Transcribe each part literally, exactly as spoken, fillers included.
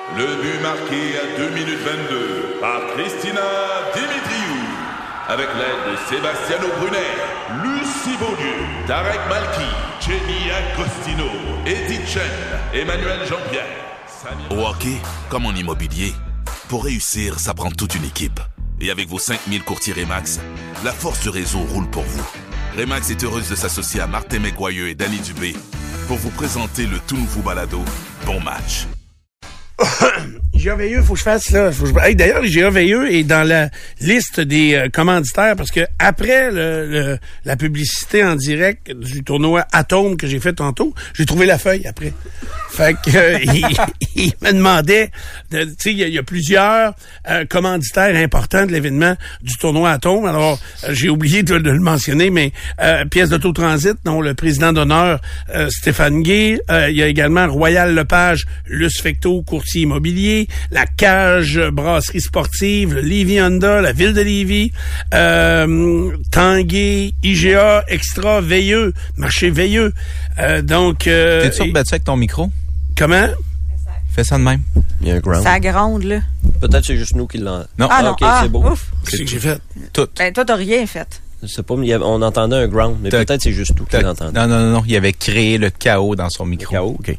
Le but marqué à deux minutes vingt-deux par Christina Dimitriou. Avec l'aide de Sebastiano Brunet, Lucie Beaulieu, Tarek Malki, Jenny Agostino, Edith Chen, Emmanuel Jean-Pierre. Samir... Au hockey, comme en immobilier, pour réussir, ça prend toute une équipe. Et avec vos cinq mille courtiers Remax, la force du réseau roule pour vous. Remax est heureuse de s'associer à Martin McGuire et Danny Dubé pour vous présenter le tout nouveau balado Bon Match. I G A Veilleux, faut que je fasse là. Faut que je... Hey, d'ailleurs, I G A Veilleux est dans la liste des euh, commanditaires parce que après le, le, la publicité en direct du tournoi Atome que j'ai fait tantôt, j'ai trouvé la feuille après. Fait que euh, il, il me demandait, tu sais, il y, y a plusieurs euh, commanditaires importants de l'événement du tournoi Atome. Alors, euh, j'ai oublié de, de le mentionner, mais euh, pièce d'autotransit, dont le président d'honneur euh, Stéphane Gay. Euh, il y a également Royal Lepage, Luce Fecto, courtier immobilier, la Cage Brasserie Sportive, le Lévis Honda, la Ville de Lévis, euh, Tanguay, I G A, Extra, Veilleux, Marché Veilleux. Euh, donc... Euh, T'es-tu rebattu avec ton micro? Comment? Fais ça de même. Il y a un ground. Ça gronde, là. Peut-être c'est juste nous qui l'en... Non. Ah, non, OK, ah, c'est beau. Ouf. Qu'est-ce que j'ai fait? Tout. Ben, toi, t'as rien fait. Je sais pas, mais il y avait- on entendait un ground, mais T'as- peut-être c'est juste nous qui T'as- l'entendait. Non, non, non, non. Il avait créé le chaos dans son micro. Le chaos? OK.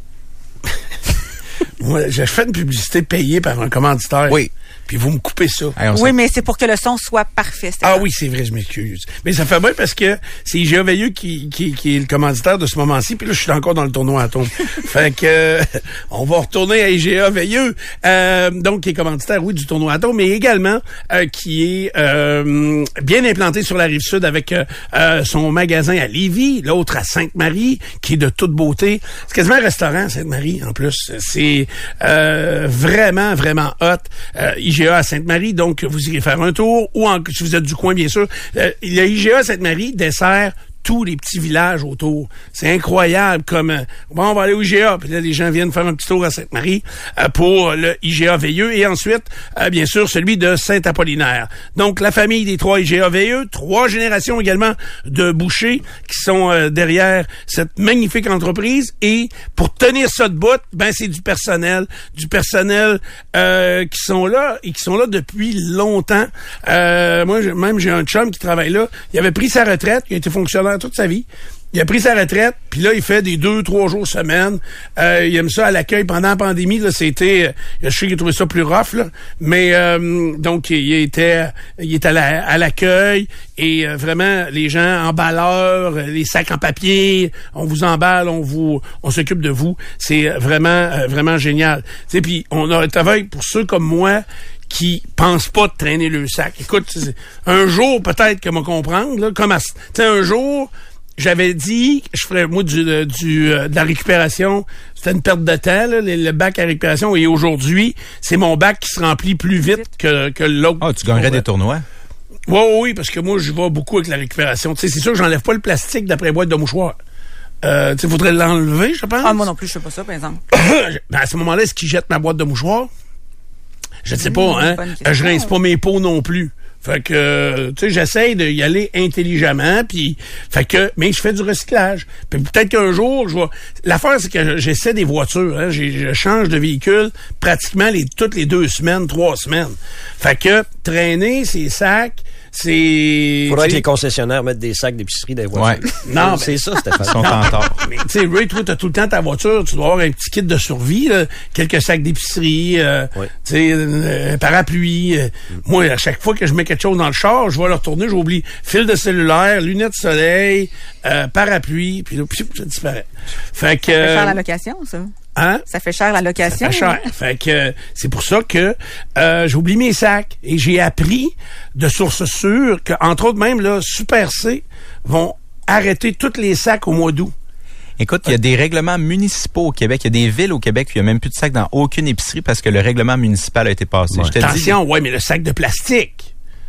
Moi, j'ai fait une publicité payée par un commanditaire. Oui. Puis vous me coupez ça. Hey, on Oui, s'en- mais c'est pour que le son soit parfait. Ah Stéphane. oui, c'est vrai, je m'excuse. Mais ça fait bien parce que c'est I G A Veilleux qui, qui, qui est le commanditaire de ce moment-ci, puis là, je suis encore dans le tournoi Atome. Fait que euh, on va retourner à I G A Veilleux, euh, donc qui est commanditaire, oui, du tournoi Atome, mais également euh, qui est euh, bien implanté sur la Rive-Sud avec euh, euh, son magasin à Lévis, l'autre à Sainte-Marie, qui est de toute beauté. C'est quasiment un restaurant, Sainte-Marie, en plus. C'est euh, vraiment, vraiment hot. Euh, I G A à Sainte-Marie, donc vous irez faire un tour, ou en, si vous êtes du coin, bien sûr. Euh, le I G A à Sainte-Marie dessert tous les petits villages autour. C'est incroyable comme... euh, bon, on va aller au I G A. Puis là, les gens viennent faire un petit tour à Sainte-Marie euh, pour le I G A Veilleux. Et ensuite, euh, bien sûr, celui de Saint-Apollinaire. Donc, la famille des trois I G A Veilleux. Trois générations également de bouchers qui sont euh, derrière cette magnifique entreprise. Et pour tenir ça de bout, ben c'est du personnel. Du personnel euh, qui sont là et qui sont là depuis longtemps. Euh, moi, j'ai- même, j'ai un chum qui travaille là. Il avait pris sa retraite. Il a été fonctionnaire toute sa vie. Il a pris sa retraite, puis là, il fait des deux, trois jours semaine. Euh, il aime ça à l'accueil. Pendant la pandémie, là, c'était... Je sais qu'il a trouvé ça plus rough, là. Mais, euh, donc, il était il était à, la, à l'accueil. Et euh, vraiment, les gens emballeurs, les sacs en papier, on vous emballe, on vous... On s'occupe de vous. C'est vraiment, euh, vraiment génial. Tu sais, puis on a un travail pour ceux comme moi qui pensent pas de traîner le sac. Écoute, c'est- un jour, peut-être que m'a comprendre, là, comme à... Tu sais, un jour... J'avais dit que je ferais, moi, du, du, euh, de la récupération. C'était une perte de temps, là, le, le bac à récupération. Et aujourd'hui, c'est mon bac qui se remplit plus vite que, que l'autre. Ah, tu gagnerais des tournois? Oui, oui, oui, parce que moi, je vais beaucoup avec la récupération. Tu sais, c'est sûr que j'enlève pas le plastique d'après boîte de mouchoirs. Euh, tu sais, faudrait l'enlever, je pense. Ah, moi non plus, je sais pas ça, par exemple. Ben, à ce moment-là, est-ce qu'il jette ma boîte de mouchoirs? Je ne sais Mmh, pas, hein. bonne question. Je rince pas mes peaux non plus. Fait que, euh, tu sais, j'essaie d'y aller intelligemment, puis, fait que, mais je fais du recyclage. Puis peut-être qu'un jour, je vais... L'affaire, c'est que j'essaie des voitures, hein. J'ai- Je change de véhicule pratiquement les, toutes les deux semaines, trois semaines. Fait que, traîner ces sacs, c'est... Il faudrait tu que sais, les concessionnaires mettent des sacs d'épicerie dans les voitures. Ouais. Non, c'est mais- ça, Ils Stéphane. sont en tort. Mais tu sais, Ray, toi, t'as tout le temps ta voiture, tu dois avoir un petit kit de survie, là, quelques sacs d'épicerie, euh, Oui. tu sais, euh, un parapluie. euh. Moi, à chaque fois que je mets quelque chose dans le char, je vais le retourner, j'oublie fil de cellulaire, lunettes de soleil, euh, parapluie, puis là, pfiou, ça disparaît. Fait que... Ça fait cher la euh, location, ça. hein? Ça fait cher la location. Ça fait cher. Fait que euh, c'est pour ça que euh, j'oublie mes sacs. Et j'ai appris de sources sûres que, entre autres même, là, Super C vont arrêter tous les sacs au mois d'août. Écoute, il y a des règlements municipaux au Québec. Il y a des villes au Québec où il n'y a même plus de sacs dans aucune épicerie parce que le règlement municipal a été passé. Je te dis, Attention, ouais, mais le sac de plastique.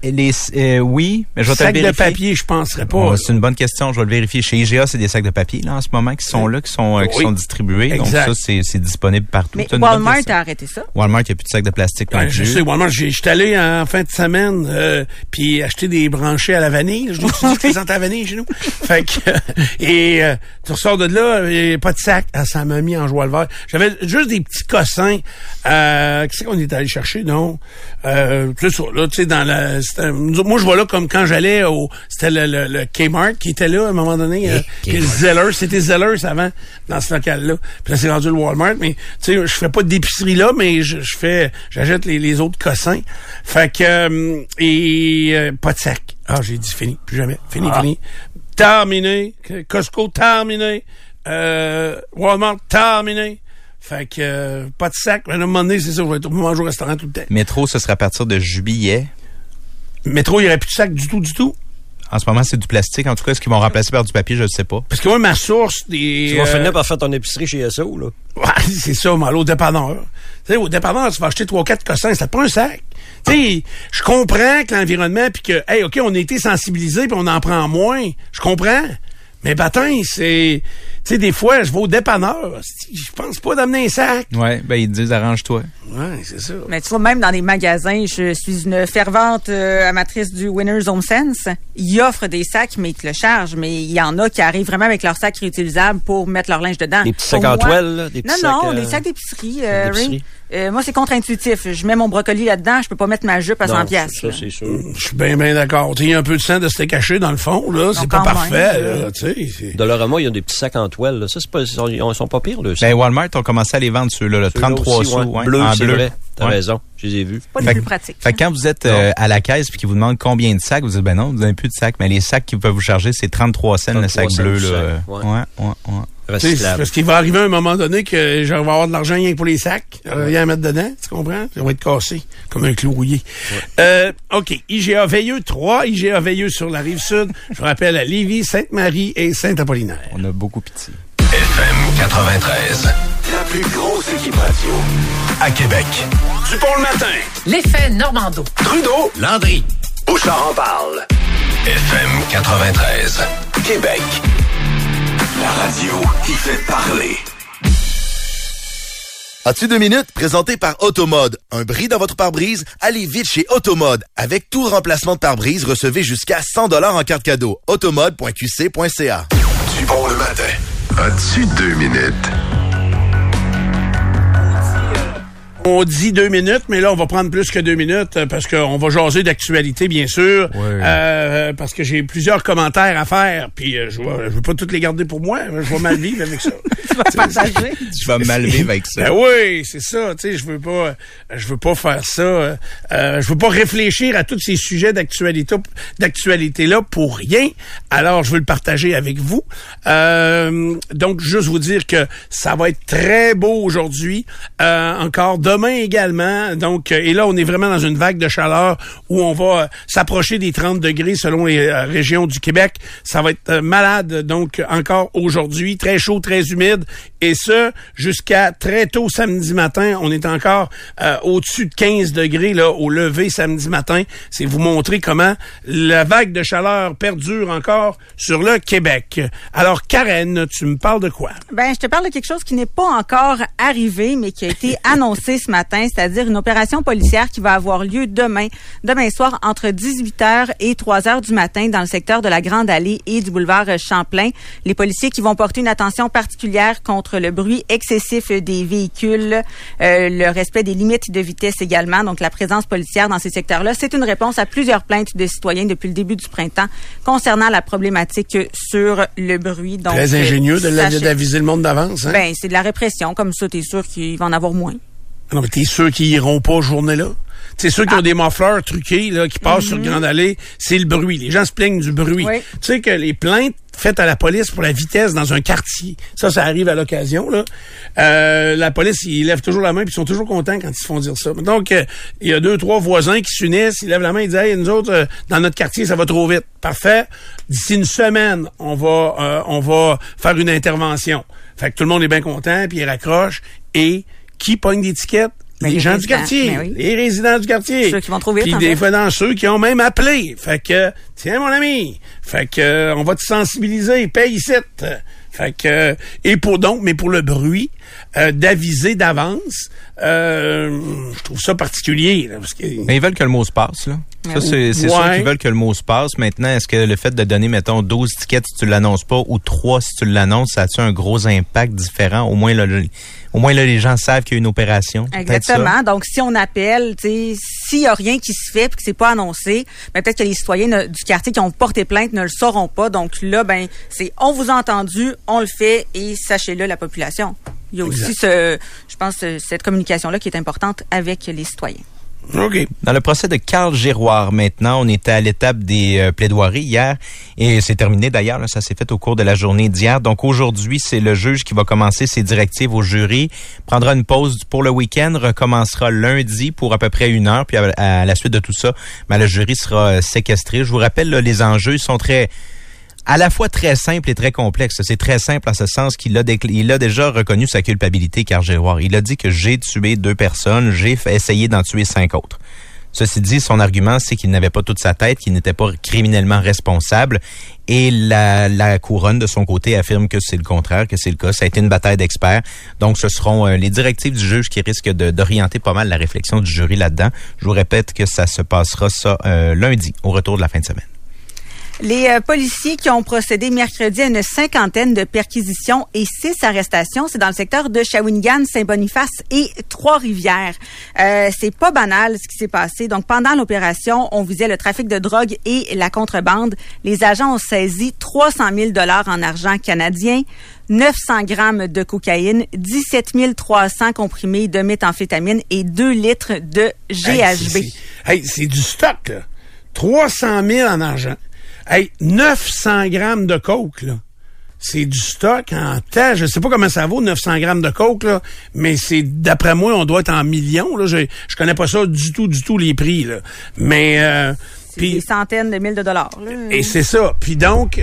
Les, euh, oui, mais je vais te le Sacs de vérifier. papier, je penserais pas. Oh, c'est une bonne question, je vais le vérifier. Chez I G A, c'est des sacs de papier là en ce moment qui sont là, qui sont euh, qui Oui. sont distribués. Exact. Donc ça, c'est, c'est disponible partout. Mais C'est une bonne Walmart question. a arrêté ça. Walmart, il n'y a plus de sacs de plastique non Ouais, plus. je sais, moi, j'ai, j'étais allé en fin de semaine, euh, puis acheter des branchés à la vanille. Je dis que c'est à la vanille chez nous. Fait que, euh, et euh, tu ressors de là, et pas de sac. Ah, ça m'a mis en joie le vert. J'avais juste des petits cossins. Euh, qu'est-ce qu'on est allé chercher, non? Euh, c'est ça, là, tu sais, dans la... c'était- moi, je vois là comme quand j'allais au... C'était le, le, le Kmart qui était là, à un moment donné. Euh, puis le Zellers, c'était Zellers avant, dans ce local-là. Puis là, c'est rendu le Walmart. Mais, tu sais, je fais pas d'épicerie là, mais je, je fais... J'achète les, les autres cossins. Fait que... euh, et... euh, pas de sac. Ah, j'ai dit fini. Plus jamais. Fini, Ah. fini. Terminé. Costco, terminé. Euh, Walmart, terminé. Fait que, euh, pas de sac. À un moment donné, c'est ça, je vais être manger au restaurant tout le temps. Métro, ce sera à partir de juillet. Métro, il n'y aurait plus de sac du tout, du tout. En ce moment, c'est du plastique. En tout cas, est-ce qu'ils vont remplacer par du papier, je ne sais pas. Parce que moi, ma source des... Tu vas euh, finir par faire ton épicerie chez S O, là. Ouais, c'est ça, mais aller au dépanneur. Tu sais, au dépanneur, tu vas acheter trois, quatre cossins, c'est pas un sac. Tu sais, je comprends que l'environnement, puis que, hey, OK, on a été sensibilisés, puis on en prend moins. Je comprends. Mais bâtin, c'est... Tu sais, des fois, je vais au dépanneur. Je pense pas d'amener un sac. Ouais, ben ils disent arrange-toi. Ouais, c'est ça. Mais tu vois, même dans les magasins, je suis une fervente euh, amatrice du Winners Home Sense. Ils offrent des sacs, mais ils te le chargent. Mais il y en a qui arrivent vraiment avec leurs sacs réutilisables pour mettre leur linge dedans. Des petits Pour sacs en moi- toile, là, des Non, petits non, sacs, euh, des sacs d'épicerie, euh, d'épicerie. Ray. Euh, moi, c'est contre-intuitif. Je mets mon brocoli là-dedans, je peux pas mettre ma jupe à Non, cent c'est piastres. ça, là. c'est sûr. Je suis bien, bien d'accord. Tu sais, il y a un peu de sang de se caché dans le fond, là. C'est Donc, pas quand parfait, même. là. Tu sais, c'est... Dollarama, il y a des petits sacs en toile, là. Ça, c'est pas, ils sont, ils sont pas pires, là. Ben Walmart ont commencé à les vendre ceux-là, le Ceux-là trente-trois aussi, sous, ouais. ouais, Bleu, en c'est bleu. vrai. T'as Ouais. raison. Je les ai vus. Pas les Fait plus que- pratiques. Fait que quand vous êtes euh, à la caisse puis qu'ils vous demandent combien de sacs, vous dites ben non, vous n'avez plus de sacs, mais les sacs qu'ils peuvent vous charger, c'est trente-trois cents le sac trente-trois bleu cents là. le sac, Ouais, ouais. ouais, ouais. Tu sais, c'est Recyclable. parce qu'il va arriver un moment donné que je vais avoir de l'argent rien que pour les sacs, euh, rien à mettre dedans, tu comprends? Ça va être cassé, comme un clou rouillé. Euh, OK, I G A Veilleux, trois I G A Veilleux sur la Rive-Sud. Je vous rappelle à Lévis, Sainte-Marie et Saint-Apollinaire. On a beaucoup pitié. F M quatre-vingt-treize. La plus grosse équipe radio à Québec. Dupont le matin. L'effet Normando. Trudeau, Landry. Bouchard en parle. F M quatre-vingt-treize. Québec. La radio qui fait parler. As-tu deux minutes? Présenté par Automode. Un bris dans votre pare-brise? Allez vite chez Automode. Avec tout remplacement de pare-brise, recevez jusqu'à cent dollars en carte cadeau. automode point q c point c a. Dupont le matin. As-tu deux minutes? On dit deux minutes, mais là, on va prendre plus que deux minutes euh, parce qu'on va jaser d'actualité, bien sûr. Oui. Euh, parce que j'ai plusieurs commentaires à faire, puis euh, je ne veux pas toutes les garder pour moi. Je vais mal vivre avec ça. Tu vas partager. Tu vas mal vivre avec ça. Ben oui, c'est ça. Tu sais, je veux pas, je veux pas faire ça. Euh, euh, je veux pas réfléchir à tous ces sujets d'actualité, d'actualité là pour rien. Alors, je veux le partager avec vous. Euh, donc, juste vous dire que ça va être très beau aujourd'hui. Euh, encore demain également. Donc, euh, et là, on est vraiment dans une vague de chaleur où on va euh, s'approcher des trente degrés selon les euh, régions du Québec. Ça va être euh, malade. Donc, encore aujourd'hui, très chaud, très humide. Et ce, jusqu'à très tôt samedi matin. On est encore euh, au-dessus de quinze degrés là au lever samedi matin. C'est vous montrer comment la vague de chaleur perdure encore sur le Québec. Alors, Karen, tu me parles de quoi? Ben, je te parle de quelque chose qui n'est pas encore arrivé, mais qui a été annoncé ce matin, c'est-à-dire une opération policière qui va avoir lieu demain, demain soir, entre dix-huit heures et trois heures du matin dans le secteur de la Grande Allée et du boulevard Champlain. Les policiers qui vont porter une attention particulière contre le bruit excessif des véhicules, euh, le respect des limites de vitesse également, donc la présence policière dans ces secteurs-là. C'est une réponse à plusieurs plaintes de citoyens depuis le début du printemps concernant la problématique sur le bruit. Donc, Très ingénieux de euh, la- sachez- d'aviser le monde d'avance. Hein? Ben, c'est de la répression. Comme ça, t'es sûr qu'il va en avoir moins. Non, mais t'es sûr qu'ils iront pas journée-là? C'est ceux qui ont des muffleurs truqués, là, qui passent sur Grande Allée, c'est le bruit. Les gens se plaignent du bruit. Oui. Tu sais que les plaintes faites à la police pour la vitesse dans un quartier, ça, ça arrive à l'occasion, là. Euh, la police, ils lèvent toujours la main puis ils sont toujours contents quand ils se font dire ça. Donc, euh, il y a deux, trois voisins qui s'unissent, ils lèvent la main, ils disent, hey, nous autres, euh, dans notre quartier, ça va trop vite. Parfait. D'ici une semaine, on va, euh, on va faire une intervention. Fait que tout le monde est bien content puis ils raccrochent et qui pogne d'étiquette? Ben, les, les gens résidents, du quartier, ben oui. les résidents du quartier. Ceux qui vont trop vite, Puis en des fait. fois dans ceux qui ont même appelé. Fait que, tiens mon ami, fait que euh, on va te sensibiliser, paye ici. Fait que euh, et pour donc, mais pour le bruit, euh, d'aviser d'avance, euh, je trouve ça particulier. Là, parce que, Mais ils veulent que le mot se passe, là. Ça, c'est, c'est Ouais. sûr qu'ils veulent que le mot se passe. Maintenant, est-ce que le fait de donner, mettons, douze tickets si tu l'annonces pas ou trois si tu l'annonces, ça a-tu un gros impact différent? Au moins, là, le, au moins, là, les gens savent qu'il y a une opération. Peut-être ça. Exactement. Donc, si on appelle, tu sais, s'il y a rien qui se fait et que c'est pas annoncé, ben, peut-être que les citoyens ne- du quartier qui ont porté plainte ne le sauront pas. Donc là, ben, c'est on vous a entendu, on le fait et sachez-le, la population. Il y a aussi ce, je pense, ce- cette communication-là qui est importante avec les citoyens. OK. Dans le procès de Carl Giroir, maintenant, on était à l'étape des euh, plaidoiries hier et c'est terminé d'ailleurs. Là, ça s'est fait au cours de la journée d'hier. Donc aujourd'hui, c'est le juge qui va commencer ses directives au jury, prendra une pause pour le week-end, recommencera lundi pour à peu près une heure. Puis à, à la suite de tout ça, ben, le jury sera euh, séquestré. Je vous rappelle, là, les enjeux sont très... à la fois très simple et très complexe. C'est très simple en ce sens qu'il a, décl- il a déjà reconnu sa culpabilité, Carl Giroir. Il a dit que j'ai tué deux personnes, j'ai fait essayé d'en tuer cinq autres. Ceci dit, son argument, c'est qu'il n'avait pas toute sa tête, qu'il n'était pas criminellement responsable. Et la, la couronne, de son côté, affirme que c'est le contraire, que c'est le cas. Ça a été une bataille d'experts. Donc, ce seront euh, les directives du juge qui risquent de, d'orienter pas mal la réflexion du jury là-dedans. Je vous répète que ça se passera ça euh, lundi, au retour de la fin de semaine. Les euh, policiers qui ont procédé mercredi à une cinquantaine de perquisitions et six arrestations, c'est dans le secteur de Shawinigan, Saint-Boniface et Trois-Rivières. Euh, c'est pas banal ce qui s'est passé. Donc, pendant l'opération, on visait le trafic de drogue et la contrebande. Les agents ont saisi trois cent mille dollars en argent canadien, neuf cents grammes de cocaïne, dix-sept mille trois cents comprimés de méthamphétamine et deux litres de G H B. Hey, c'est, c'est, hey, c'est du stock, là. trois cent mille en argent. Hey, neuf cents grammes de coke, là. C'est du stock en temps. Je sais pas comment ça vaut, neuf cents grammes de coke, là. Mais c'est, d'après moi, on doit être en millions, là. Je, je connais pas ça du tout, du tout, les prix, là. Mais, euh, C'est des centaines de mille de dollars, là. Et c'est ça. Puis donc,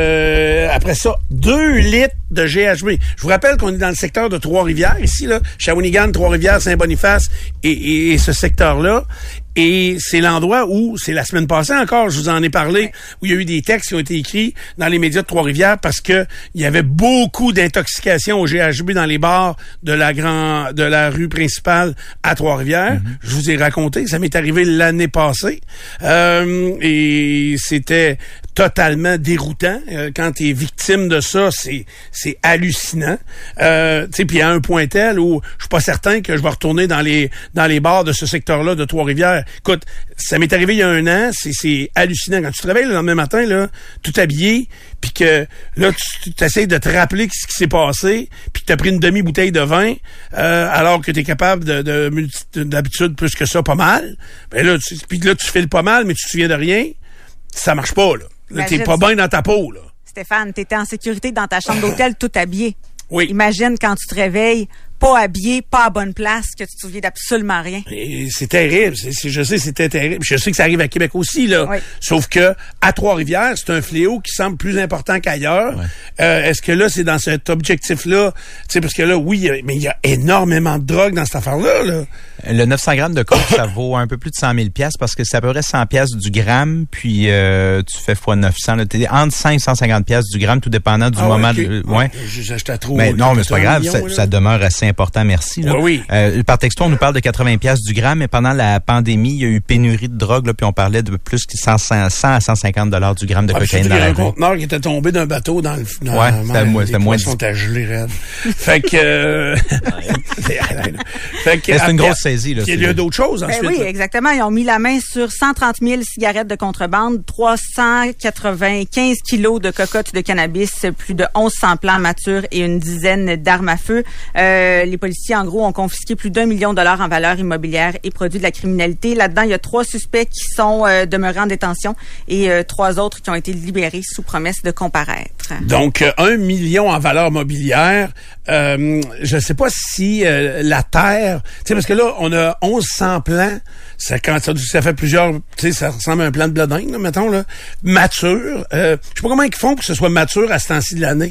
euh, après ça, deux litres de G H B. Je vous rappelle qu'on est dans le secteur de Trois-Rivières, ici, là. Shawinigan, Trois-Rivières, Saint-Boniface et, et, et ce secteur-là. Et c'est l'endroit où, c'est la semaine passée encore, je vous en ai parlé, où il y a eu des textes qui ont été écrits dans les médias de Trois-Rivières parce que il y avait beaucoup d'intoxication au G H B dans les bars de la grand, de la rue principale à Trois-Rivières. Mm-hmm. Je vous ai raconté, ça m'est arrivé l'année passée. Euh, et c'était totalement déroutant. Euh, quand tu es victime de ça, c'est c'est hallucinant. Euh, tu sais, puis à un point tel où je suis pas certain que je vais retourner dans les dans les bars de ce secteur-là de Trois-Rivières. Écoute, ça m'est arrivé il y a un an, c'est c'est hallucinant. Quand tu te réveilles le lendemain matin, là, tout habillé, puis que là, tu essaies de te rappeler ce qui s'est passé, puis que tu as pris une demi-bouteille de vin, euh, alors que tu es capable de, de, de d'habitude plus que ça, pas mal. Ben là, tu, puis là, tu files pas mal, mais tu te souviens de rien. Ça marche pas, là. Là, t'es pas bien dans ta peau, là. Stéphane, t'étais en sécurité dans ta chambre d'hôtel, tout habillé. Oui. Imagine quand tu te réveilles, pas habillé, pas à bonne place, que tu te souviens d'absolument rien. Et c'est terrible. C'est, c'est, je sais, c'était terrible. Je sais que ça arrive à Québec aussi, là. Oui. Sauf que à Trois-Rivières, c'est un fléau qui semble plus important qu'ailleurs. Ouais. Euh, est-ce que là, c'est dans cet objectif-là? Tu sais, parce que là, oui, il y a, mais il y a énormément de drogue dans cette affaire-là, là. Le neuf cents grammes de coke, ça vaut un peu plus de cent mille piastres parce que c'est à peu près cent piastres du gramme, puis euh, tu fais fois neuf cents. Là, t'es entre cinq et cent cinquante piastres du gramme, tout dépendant du Ah, moment. okay. De, ouais. J'achetais trop. Mais non, mais c'est pas grave, million, ça, là. ça demeure assez important, merci. Là. Oui, oui. Euh, par texto, on nous parle de quatre-vingts piastres du gramme, mais pendant la pandémie, il y a eu pénurie de drogue, là, puis on parlait de plus que cent, cent à cent cinquante dollars du gramme de Ah, cocaïne surtout dans qu'il y a la un rue. conteneur qui était tombé d'un bateau dans le... Dans Ouais, la c'était mer. moins- Les c'était moins poissons dix. étaient gelés raides. Fait que... euh, fait que... Mais c'est une après- grosse saisie, là. Il y a c'est- d'autres choses Ben ensuite. oui, là. exactement. Ils ont mis la main sur cent trente mille cigarettes de contrebande, trois cent quatre-vingt-quinze kilos de cocottes de cannabis, plus de mille cent plants matures et une dizaine d'armes à feu. Euh, les policiers, en gros, ont confisqué plus d'un million de dollars en valeur immobilière et produits de la criminalité. Là-dedans, il y a trois suspects qui sont euh, demeurés en détention et euh, trois autres qui ont été libérés sous promesse de comparaître. Donc, euh, un million en valeur mobilière. Euh, je ne sais pas si euh, la terre... Tu sais, parce que là, on a onze cents plants. Ça, quand ça, ça fait plusieurs... Tu sais, ça ressemble à un plant de blodin, là, mettons, là. Mature. Euh, je sais pas comment ils font pour que ce soit mature à ce temps-ci de l'année.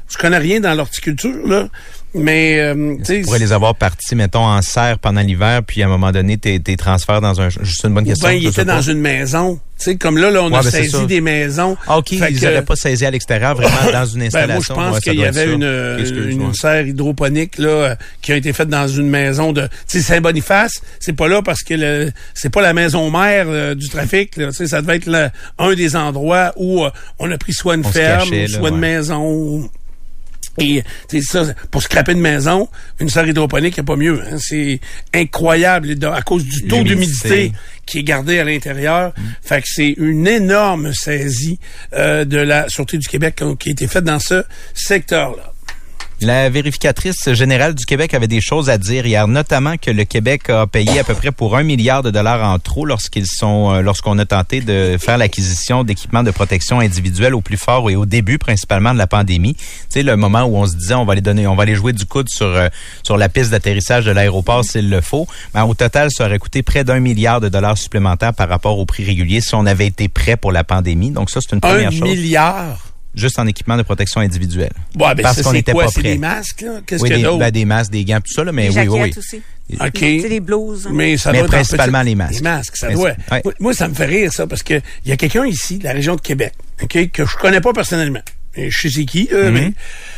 je connais rien dans l'horticulture, là. Mais, euh, tu sais. Tu pourrais les avoir partis, mettons, en serre pendant l'hiver, puis à un moment donné, t'es, t'es transfères dans un, juste une bonne question. Ben, ils étaient dans une maison. Tu sais, comme là, là, on ouais, a ben saisi des maisons. Ah, OK, ils n'auraient pas saisi à l'extérieur, vraiment dans une installation. Ben, moi, je pense ouais, qu'il y avait une, une, une serre hydroponique, là, qui a été faite dans une maison de, tu sais, Saint-Boniface. C'est pas là parce que le, c'est pas la maison mère euh, du trafic, là. Tu sais, ça devait être le, un des endroits où euh, on a pris soit une on ferme, cachait, soit là, une ouais. maison. Et c'est ça, pour scraper une maison, une serre hydroponique, il n'y a pas mieux. Hein. C'est incroyable à cause du taux d'humidité qui est gardé à l'intérieur. Mmh. Fait que c'est une énorme saisie euh, de la Sûreté du Québec qui a été faite dans ce secteur-là. La vérificatrice générale du Québec avait des choses à dire hier, notamment que le Québec a payé à peu près pour un milliard de dollars en trop lorsqu'ils sont, euh, lorsqu'on a tenté de faire l'acquisition d'équipements de protection individuelle au plus fort et au début principalement de la pandémie. Tu sais, le moment où on se disait on va les donner, on va les jouer du coude sur euh, sur la piste d'atterrissage de l'aéroport s'il le faut. Mais au total, ça aurait coûté près d'un milliard de dollars supplémentaires par rapport au prix régulier si on avait été prêt pour la pandémie. Donc ça, c'est une première un chose. Un milliard? Juste en équipement de protection individuelle. Ouais, ben parce ça, qu'on c'est n'était quoi? pas C'est prêt. des masques, là? Qu'est-ce oui, qu'il y a d'autre? Ben, des masques, des gants, tout ça, là, mais des oui, oui, oui. Aussi. OK. C'est des blouses. Mais ça mais doit principalement petit... les masques. Les masques, ça mais doit. Ouais. Moi, ça me fait rire, ça, parce que il y a quelqu'un ici, de la région de Québec, OK, que je connais pas personnellement. Je sais c'est qui, là, mm-hmm. mais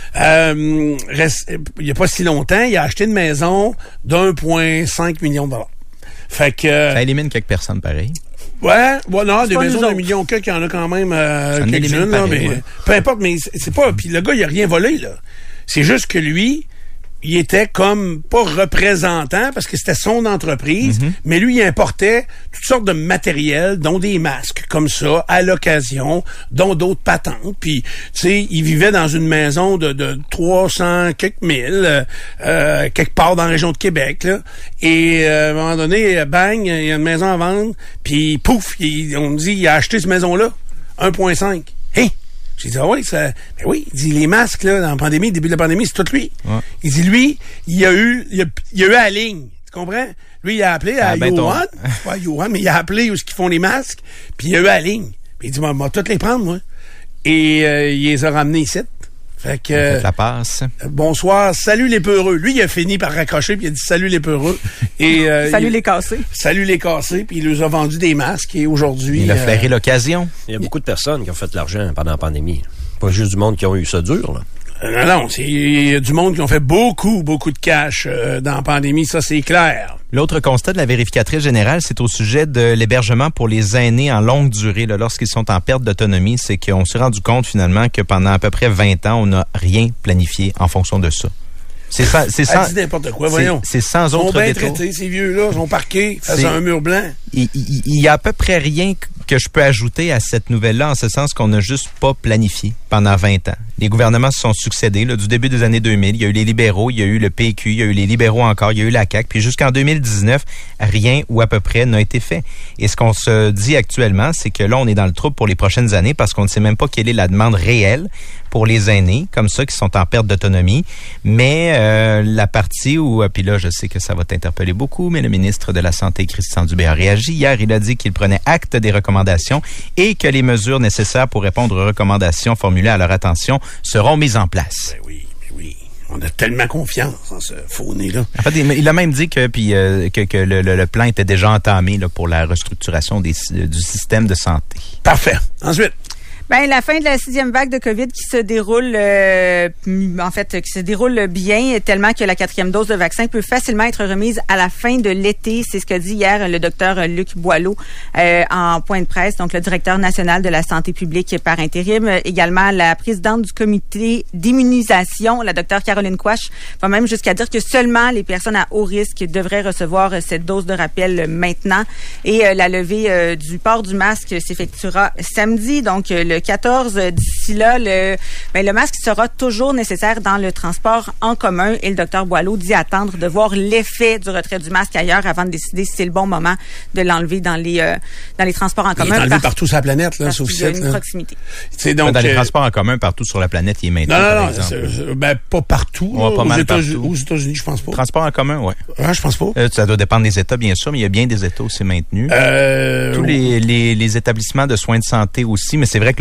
euh, reste, il y a pas si longtemps, il a acheté une maison d'un virgule cinq million de dollars. Fait que... Ça élimine quelques personnes, pareil. Ouais, ouais, non, c'est des maisons d'un million que, qu'il y en a quand même euh, quelques-unes, là, mais ouais. peu importe, mais c'est, c'est pas... Puis le gars, il a rien volé, là. C'est juste que lui, il était comme pas représentant parce que c'était son entreprise, mm-hmm. mais lui, il importait toutes sortes de matériel, dont des masques comme ça, à l'occasion, dont d'autres patentes. Puis, tu sais, il vivait dans une maison de, de trois cents quelques mille, euh, quelque part dans la région de Québec, là. Et euh, à un moment donné, bang, il y a une maison à vendre, puis pouf, il, on me dit, il a acheté cette maison-là, un virgule cinq. Hé! J'ai dit, ah oui, ça, ben oui, il dit, les masques, là, dans la pandémie, début de la pandémie, c'est tout lui. Ouais. Il dit, lui, il a eu, il a, il a eu à la ligne. Tu comprends? Lui, il a appelé à ah, Johan. C'est pas Johan, mais il a appelé où ils font les masques, puis il a eu à la ligne. Puis il dit, moi, moi, toutes les prendre, moi. Et, euh, il les a ramenés ici. Fait que. Euh, la passe. Euh, bonsoir, salut les peureux. Lui, il a fini par raccrocher puis il a dit salut les peureux. Et euh, salut il, les cassés. Salut les cassés. Puis il leur a vendu des masques et aujourd'hui. Il a flairé euh, l'occasion. Il y a beaucoup de personnes qui ont fait de l'argent pendant la pandémie. Pas juste du monde qui ont eu ça dur, là. Euh, non, non, c'est il y a du monde qui ont fait beaucoup, beaucoup de cash euh, dans la pandémie, ça c'est clair. L'autre constat de la vérificatrice générale, c'est au sujet de l'hébergement pour les aînés en longue durée, là, lorsqu'ils sont en perte d'autonomie. C'est qu'on s'est rendu compte finalement que pendant à peu près vingt ans, on n'a rien planifié en fonction de ça. C'est ça, c'est sans, dit n'importe quoi, voyons. C'est, c'est sans autre détour. Ils sont bien traités, ces vieux-là, ils sont parqués face à un mur blanc. Il, il, il y a à peu près rien que je peux ajouter à cette nouvelle-là, en ce sens qu'on n'a juste pas planifié pendant vingt ans. Les gouvernements se sont succédés, là, du début des années deux mille. Il y a eu les libéraux, il y a eu le P Q, il y a eu les libéraux encore, il y a eu la C A Q. Puis jusqu'en deux mille dix-neuf, rien ou à peu près n'a été fait. Et ce qu'on se dit actuellement, c'est que là, on est dans le trouble pour les prochaines années parce qu'on ne sait même pas quelle est la demande réelle pour les aînés, comme ça, qui sont en perte d'autonomie. Mais euh, la partie où, puis là, je sais que ça va t'interpeller beaucoup, mais le ministre de la Santé, Christian Dubé, a réagi. Hier, il a dit qu'il prenait acte des recommandations et que les mesures nécessaires pour répondre aux recommandations formulées à leur attention seront mises en place. Ben oui, ben oui. On a tellement confiance en ce faux-nez-là. En fait, il a même dit que, puis, euh, que, que le, le, le plan était déjà entamé là, pour la restructuration des, du système de santé. Parfait. Ensuite. Ben la fin de la sixième vague de COVID qui se déroule, euh, en fait, qui se déroule bien, tellement que la quatrième dose de vaccin peut facilement être remise à la fin de l'été. C'est ce qu'a dit hier le docteur Luc Boileau euh, en point de presse, donc le directeur national de la santé publique par intérim. Également, la présidente du comité d'immunisation, la docteure Caroline Quach, va même jusqu'à dire que seulement les personnes à haut risque devraient recevoir cette dose de rappel maintenant. Et euh, la levée euh, du port du masque s'effectuera samedi, donc le quatorze. D'ici là, le, ben, le masque sera toujours nécessaire dans le transport en commun et le docteur Boileau dit attendre de voir l'effet du retrait du masque ailleurs avant de décider si c'est le bon moment de l'enlever dans les euh, dans les transports en commun. Il est enlevé partout sur la planète, là, sauf il y a une proximité. C'est donc, dans les euh, transports en commun partout sur la planète, il est maintenant. Non, non, par non, exemple. C'est, ben, pas partout. Ouais, pas aux, mal États-Unis, partout. aux États-Unis, je pense pas. Transport en commun, oui. Ah, je pense pas. Euh, ça doit dépendre des États, bien sûr, mais il y a bien des États aussi maintenus. Euh, Tous les, les, les établissements de soins de santé aussi, mais c'est vrai que le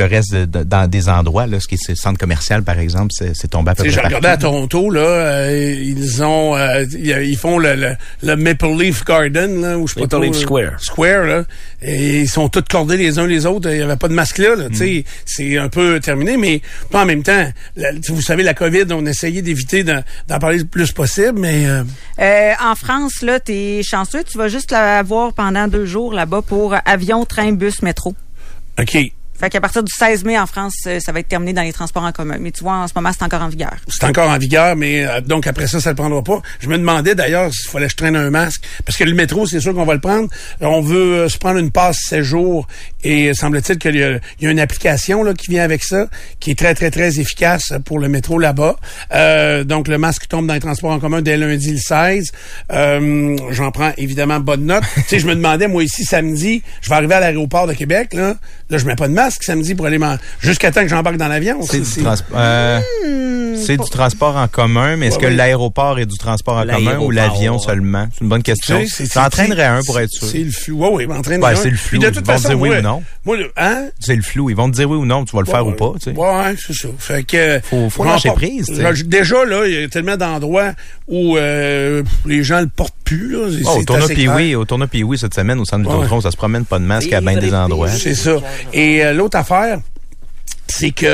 reste de, de, dans des endroits, là, ce qui est le centre commercial, par exemple, c'est, c'est tombé à peu près J'ai partout. regardé à Toronto, là, euh, ils ont, euh, ils font le, le, le Maple Leaf Garden, là, où je sais pas Maple trop, Leaf Square. Square, là, et ils sont tous cordés les uns les autres. Il y avait pas de masque là, là, mm. tu sais, c'est un peu terminé, mais pas en même temps. La, vous savez, la COVID, on essayait d'éviter d'en, d'en parler le plus possible, mais euh... Euh, en France, là, t'es chanceux, tu vas juste l'avoir pendant deux jours là-bas pour avion, train, bus, métro. OK. Fait qu'à partir du seize mai, en France, ça va être terminé dans les transports en commun. Mais tu vois, en ce moment, c'est encore en vigueur. C'est encore en vigueur, mais euh, donc après ça, ça le prendra pas. Je me demandais d'ailleurs s'il fallait que je traîne un masque. Parce que le métro, c'est sûr qu'on va le prendre. On veut euh, se prendre une passe sept jours. Et semble-t-il qu'il y a, il y a une application là qui vient avec ça, qui est très, très, très efficace pour le métro là-bas. Euh, donc, le masque tombe dans les transports en commun dès lundi le seize. Euh, j'en prends évidemment bonne note. Tu sais, je me demandais, moi ici, samedi, je vais arriver à l'aéroport de Québec. Là, là je mets pas de masque samedi pour aller m'en... jusqu'à temps que j'embarque dans l'avion. C'est, c'est, du, trans... euh, mmh, c'est du transport en commun, mais est-ce ouais, que oui. l'aéroport est du transport en l'aéroport, commun ou l'avion ouais. seulement? C'est une bonne question. C'est, c'est, J'entraînerais un pour être sûr. C'est le flou. Oui, oui, m'entraînerais ben, un. C'est le flou. Puis de toute Ils façon, vont te dire oui moi, ou non. Moi, le, hein? C'est le flou. Ils vont te dire oui ou non, tu vas le ouais, faire ouais, ou pas. Tu sais. Ouais, c'est ça. Fait que... Faut, faut lâcher prise. Tu sais. Là, déjà, là, il y a tellement d'endroits où euh, les gens le portent plus. Là. C'est, oh, c'est au tournoi Pee-Wee, au tournoi Pee-Wee cette semaine, au centre du contrôle, ça se promène pas de masque à bien des endroits. C'est ça. Et euh, l'autre affaire, c'est que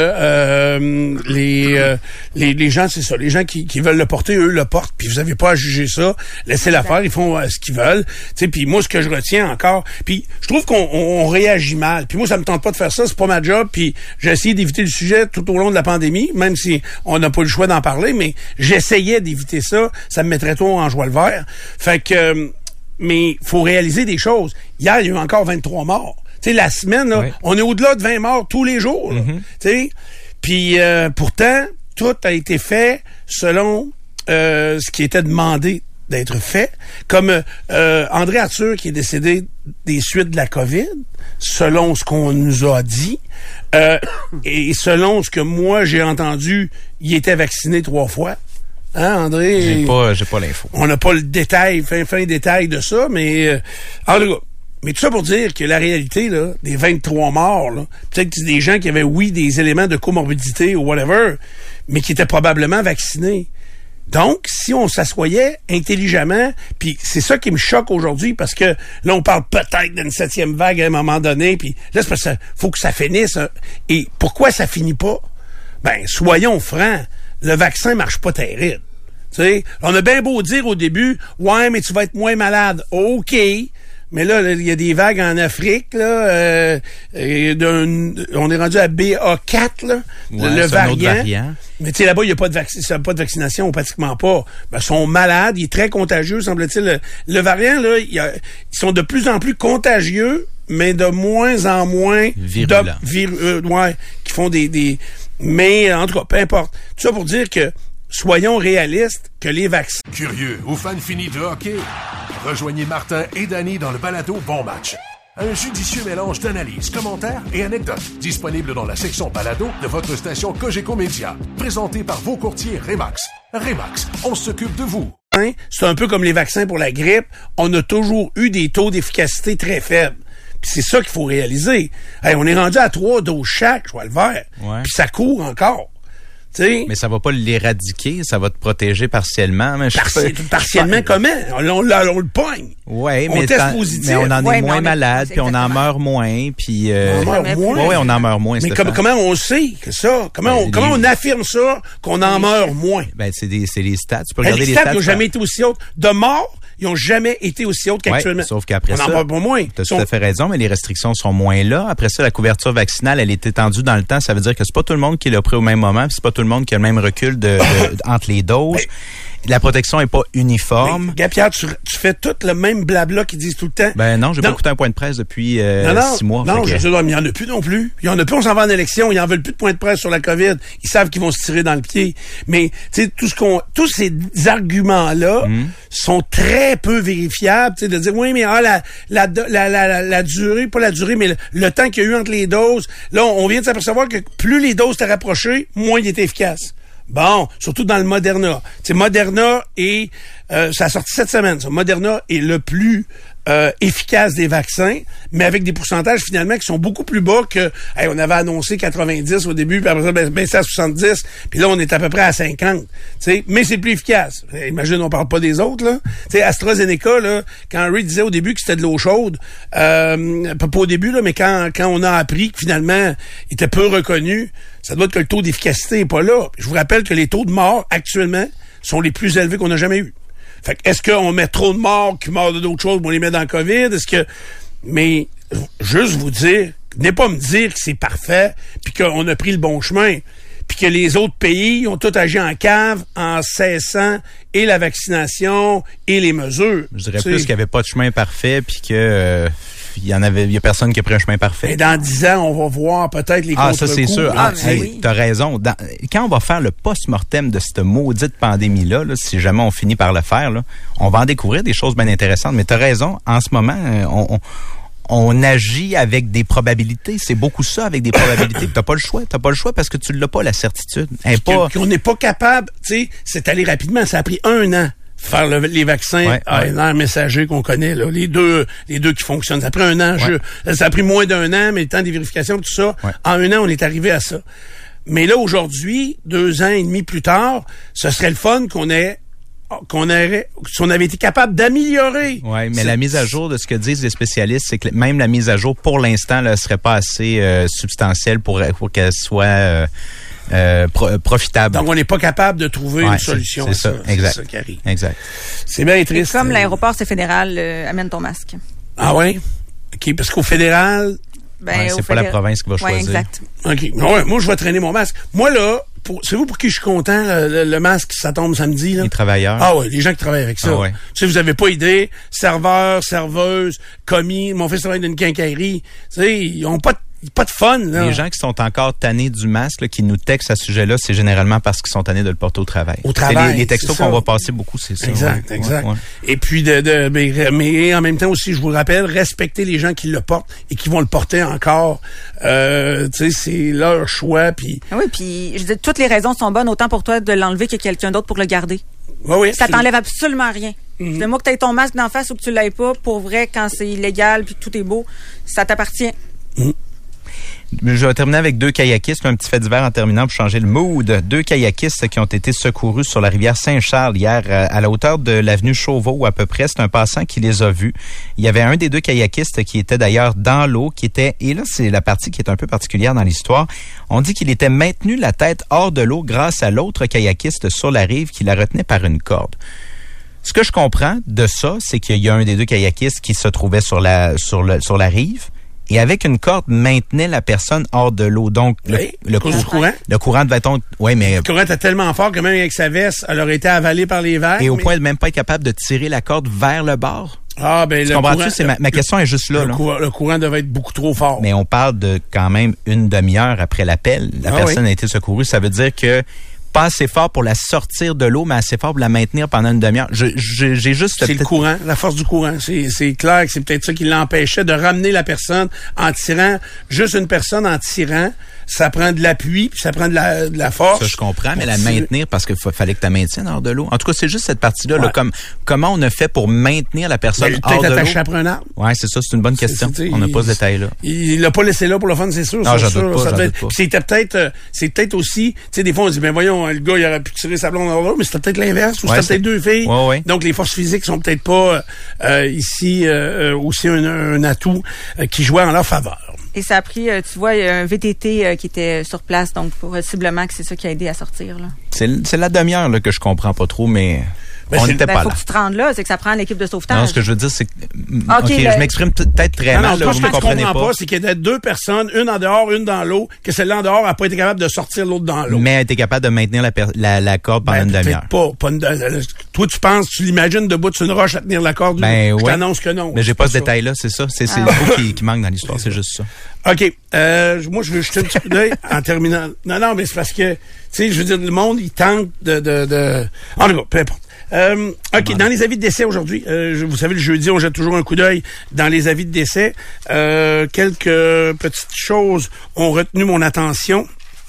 euh, les, euh, les les gens, c'est ça, les gens qui, qui veulent le porter, eux le portent, puis vous avez pas à juger ça, laissez-la faire, ils font euh, ce qu'ils veulent. Tu sais, puis moi, ce que je retiens encore, puis je trouve qu'on on, on réagit mal. Puis moi, ça me tente pas de faire ça, c'est pas ma job, puis j'ai essayé d'éviter le sujet tout au long de la pandémie, même si on n'a pas le choix d'en parler, mais j'essayais d'éviter ça, ça me mettrait trop en joie le vert. Fait que, euh, mais faut réaliser des choses. Hier, il y a eu encore vingt-trois morts. Tu sais, la semaine, là, oui. on est au-delà de vingt morts tous les jours. Mm-hmm. Tu sais, puis euh, pourtant, tout a été fait selon euh, ce qui était demandé d'être fait. Comme euh, André Arthur, qui est décédé des suites de la COVID, selon ce qu'on nous a dit, euh, et selon ce que moi j'ai entendu, il était vacciné trois fois. Hein, André? J'ai pas, j'ai pas l'info. On n'a pas le détail, fin, fin détail de ça, mais euh, en tout cas. Mais tout ça pour dire que la réalité, là, des vingt-trois morts, là, peut-être que c'est des gens qui avaient, oui, des éléments de comorbidité ou whatever, mais qui étaient probablement vaccinés. Donc, si on s'assoyait intelligemment, puis c'est ça qui me choque aujourd'hui, parce que là, on parle peut-être d'une septième vague à un moment donné, puis là, c'est parce qu'il faut que ça finisse. Hein. Et pourquoi ça finit pas? Ben, soyons francs, le vaccin marche pas terrible. Tu sais, on a bien beau dire au début, ouais, mais tu vas être moins malade. OK. Mais là, il y a des vagues en Afrique, là. Euh, et on est rendu à B A quatre, là, ouais, le, le variant. variant. Mais tu sais, là-bas, il n'y a pas de, vac- pas de vaccination, pratiquement pas. Ben, ils sont malades, il est très contagieux, semble-t-il. Le, le variant, là, il y a, ils sont de plus en plus contagieux, mais de moins en moins... Virulents. De, vir, euh, ouais, qui font des, des... Mais, en tout cas, peu importe. Tout ça pour dire que soyons réalistes que les vaccins... Curieux ou fan fini de hockey? Rejoignez Martin et Danny dans le balado Bon Match. Un judicieux mélange d'analyses, commentaires et anecdotes. Disponible dans la section balado de votre station Cogeco Média. Présenté par vos courtiers Remax. Remax, on s'occupe de vous. C'est un peu comme les vaccins pour la grippe. On a toujours eu des taux d'efficacité très faibles. Puis c'est ça qu'il faut réaliser. Hey, on est rendu à trois doses chaque, je vois le vert. Ouais. Puis ça court encore. T'sais, mais ça va pas l'éradiquer, ça va te protéger partiellement. Mais je Parti- sais pas, partiellement je sais pas. comment? On, on, on, on le pogne. Oui, on mais, teste en, positif. mais on en est ouais, moins on malade, est, puis on en meurt moins, puis... Euh, on en meurt moins. Oui, on en meurt moins, mais Stéphane. com- comment on sait que ça? Comment, ben, on, les... comment on affirme ça, qu'on en meurt moins? Ben, c'est, des, c'est les stats. Tu peux ben, regarder les les stats. stats. Ils n'ont jamais été aussi hautes. De morts, ils n'ont jamais été aussi hautes qu'actuellement. Ouais, sauf qu'après on ça, en meurt pas moins. Tu as tout à fait raison, mais les restrictions sont moins là. Après ça, la couverture vaccinale, elle est étendue dans le temps. Ça veut dire que c'est pas tout le monde qui l'a pris au même moment, puis c'est pas tout le monde qui a le même recul de, de, entre les doses. Ben, la protection est pas uniforme. Gapierre, tu, tu fais tout le même blabla qu'ils disent tout le temps. Ben non, j'ai non. pas écouté un point de presse depuis euh, non, non, six mois. Non, que... je sais, mais il n'y en a plus non plus. Il y en a plus, on s'en va en élection, ils en veulent plus de point de presse sur la COVID. Ils savent qu'ils vont se tirer dans le pied. Mais, tu sais, tout ce qu'on, tous ces arguments-là mm. sont très peu vérifiables. Tu sais, de dire, oui, mais ah, la, la, la, la, la, la durée, pas la durée, mais le, le temps qu'il y a eu entre les doses. Là, on vient de s'apercevoir que plus les doses étaient rapprochées, moins il était efficace. Bon, surtout dans le Moderna. Tu sais, Moderna et euh, ça a sorti cette semaine, ça. Moderna est le plus euh, efficace des vaccins, mais avec des pourcentages finalement qui sont beaucoup plus bas que, hey, on avait annoncé quatre-vingt-dix au début, puis après ça, ben, ben c'est à soixante-dix, puis là, on est à peu près à cinquante, tu sais, mais c'est plus efficace. Imagine, on parle pas des autres, là. Tu sais, AstraZeneca, là, quand Ray disait au début que c'était de l'eau chaude, euh, pas au début, là, mais quand, quand on a appris que finalement, il était peu reconnu, ça doit être que le taux d'efficacité est pas là. Je vous rappelle que les taux de mort, actuellement, sont les plus élevés qu'on a jamais eu. Fait que, est-ce qu'on met trop de morts qui meurent d'autres choses pour les mettre dans le COVID? Est-ce que, mais, juste vous dire, n'est pas me dire que c'est parfait, puis qu'on a pris le bon chemin, puis que les autres pays ont tout agi en cave en cessant et la vaccination et les mesures. Je dirais plus qu'il n'y avait pas de chemin parfait, puis que euh, il y en avait, il y a personne qui a pris un chemin parfait. Et dans dix ans, on va voir peut-être les ah, contre-coups. Ah, ça c'est sûr. Ah, Ah, hey, oui. T'as raison. Dans, quand on va faire le post-mortem de cette maudite pandémie-là, là, si jamais on finit par le faire, là, on va en découvrir des choses bien intéressantes. Mais t'as raison. En ce moment, on, on on agit avec des probabilités. C'est beaucoup ça, avec des probabilités. T'as pas le choix. T'as pas le choix parce que tu l'as pas, la certitude. Elle est pas... Qu'on n'est pas capable, tu sais, c'est allé rapidement. Ça a pris un an faire le, les vaccins ouais, A R N ouais. messagers qu'on connaît, là, les deux, les deux qui fonctionnent. Ça a pris un an. Ouais. Je, ça a pris moins d'un an, mais le temps des vérifications, tout ça. Ouais. En un an, on est arrivé à ça. Mais là, aujourd'hui, deux ans et demi plus tard, ce serait le fun qu'on ait qu'on aurait, si on avait été capable d'améliorer. Oui, mais la mise à jour de ce que disent les spécialistes, c'est que même la mise à jour, pour l'instant, ne serait pas assez euh, substantielle pour, pour qu'elle soit euh, euh, pro, profitable. Donc, on n'est pas capable de trouver ouais, une solution c'est, c'est à ça, ça. exact. C'est ça qui arrive. Exact. C'est bien Et triste. comme l'aéroport, c'est fédéral, euh, amène ton masque. Ah oui? OK, parce qu'au fédéral... Ben, ouais, c'est au pas la fédéral. province qui va choisir. Ouais, exact. OK. Ouais, moi, je vais traîner mon masque. Moi, là, pour, c'est vous pour qui je suis content, le, le, le masque, ça tombe samedi, là? Les travailleurs. Ah ouais, les gens qui travaillent avec ça. Ah ouais. Tu sais, vous avez pas idée, serveurs, serveuses, commis, mon fils travaille dans une quincaillerie. Tu sais, ils ont pas de, pas de fun, là. Les gens qui sont encore tannés du masque, là, qui nous textent à ce sujet-là, c'est généralement parce qu'ils sont tannés de le porter au travail. Au travail. Les, les textos c'est qu'on ça. va passer beaucoup, c'est ça. Exact, ouais, exact. ouais, ouais. Et puis, de, de mais, mais en même temps aussi, je vous le rappelle, respecter les gens qui le portent et qui vont le porter encore. Euh, tu sais, c'est leur choix, puis... Ah oui, puis je dis, toutes les raisons sont bonnes, autant pour toi de l'enlever que quelqu'un d'autre pour le garder. Ouais, oui, Ça t'enlève absolument rien. Mm-hmm. C'est moi que tu aies ton masque d'en face ou que tu l'aies pas, pour vrai, quand c'est illégal puis que tout est beau, ça t'appartient. Mm. Je vais terminer avec deux kayakistes, un petit fait divers en terminant pour changer le mood. Deux kayakistes qui ont été secourus sur la rivière Saint-Charles hier à la hauteur de l'avenue Chauveau à peu près. C'est un passant qui les a vus. Il y avait un des deux kayakistes qui était d'ailleurs dans l'eau, qui était, et là c'est la partie qui est un peu particulière dans l'histoire, on dit qu'il était maintenu la tête hors de l'eau grâce à l'autre kayakiste sur la rive qui la retenait par une corde. Ce que je comprends de ça, c'est qu'il y a un des deux kayakistes qui se trouvait sur la, sur le, sur la rive. Et avec une corde, maintenait la personne hors de l'eau. Donc, le, Oui, le, cause du courant. le courant devait être... Oui, mais... Le courant était tellement fort que même avec sa veste, elle aurait été avalée par les vagues. Et au mais... point de même pas être capable de tirer la corde vers le bord. Ah, ben, Tu le comprends-tu? courant, C'est ma, ma question est juste là. le, là. courant, le courant devait être beaucoup trop fort. Mais on parle de quand même une demi-heure après l'appel. La Ah personne oui. a été secourue. Ça veut dire que pas assez fort pour la sortir de l'eau, mais assez fort pour la maintenir pendant une demi-heure. Je, je, j'ai juste... C'est le courant, la force du courant. C'est, c'est clair que c'est peut-être ça qui l'empêchait de ramener la personne en tirant. Juste une personne en tirant, ça prend de l'appui, puis ça prend de la, de la force. Ça, je comprends, mais Pour la tirer. maintenir parce qu'il fallait que tu la maintiennes hors de l'eau. En tout cas, c'est juste cette partie-là. Ouais. Là, comme, comment on a fait pour maintenir la personne Ben, hors peut-être de l'eau? attaché après un arbre. Oui, c'est ça. C'est une bonne question. C'est- c'est- On n'a pas il- ce détail-là. Il l'a pas laissé là pour le fun, c'est sûr. Non, c'est j'en sûr, doute pas, ça j'en devait doute être- pas. puis c'était peut-être, euh, c'est peut-être aussi, tu sais, des fois on dit, ben voyons, le gars, il aurait pu tirer sa blonde hors de l'eau, mais c'était peut-être l'inverse, ou Ouais, c'était c'est- peut-être deux filles. Ouais, ouais. Donc les forces physiques sont peut-être pas euh, ici euh, euh, aussi un, un atout euh, qui jouait en leur faveur. Et ça a pris, euh, tu vois, il y a un V T T euh, qui était sur place, donc possiblement que c'est ça qui a aidé à sortir. Là. C'est, c'est la demi-heure là, que je comprends pas trop, mais Ben, on c'est- n'était Ben, pas faut là. que tu te rendes là, c'est que ça prend l'équipe de sauvetage. Non, ce que je veux dire, c'est que... OK, OK, je le- m'exprime peut-être très Non, mal, non, là, moi, vous ce ne que je comprenez comprends pas. pas, c'est qu'il y a deux personnes, une en dehors, une dans l'eau, que celle-là en dehors n'a pas été capable de sortir l'autre dans l'eau. Mais elle était capable de maintenir la, per- la, la corde pendant Ben, une peut-être demi-heure. pas. pas une- euh, toi, tu penses, tu l'imagines debout sur une roche à tenir la corde. Ben, je ouais. t'annonce que non. Mais j'ai C'est pas ce ça. détail-là, c'est ça. C'est, c'est Ah. le bout qui, qui manque dans l'histoire, c'est juste ça. OK. Euh, moi, je veux jeter un petit coup d'œil en terminant. Non, non, mais c'est parce que, tu sais, je veux dire, le monde, il tente de... de, de... En tout cas, peu importe. Euh, OK, dans les avis de décès aujourd'hui, euh, je- vous savez, le jeudi, on jette toujours un coup d'œil dans les avis de décès. Euh, quelques petites choses ont retenu mon attention.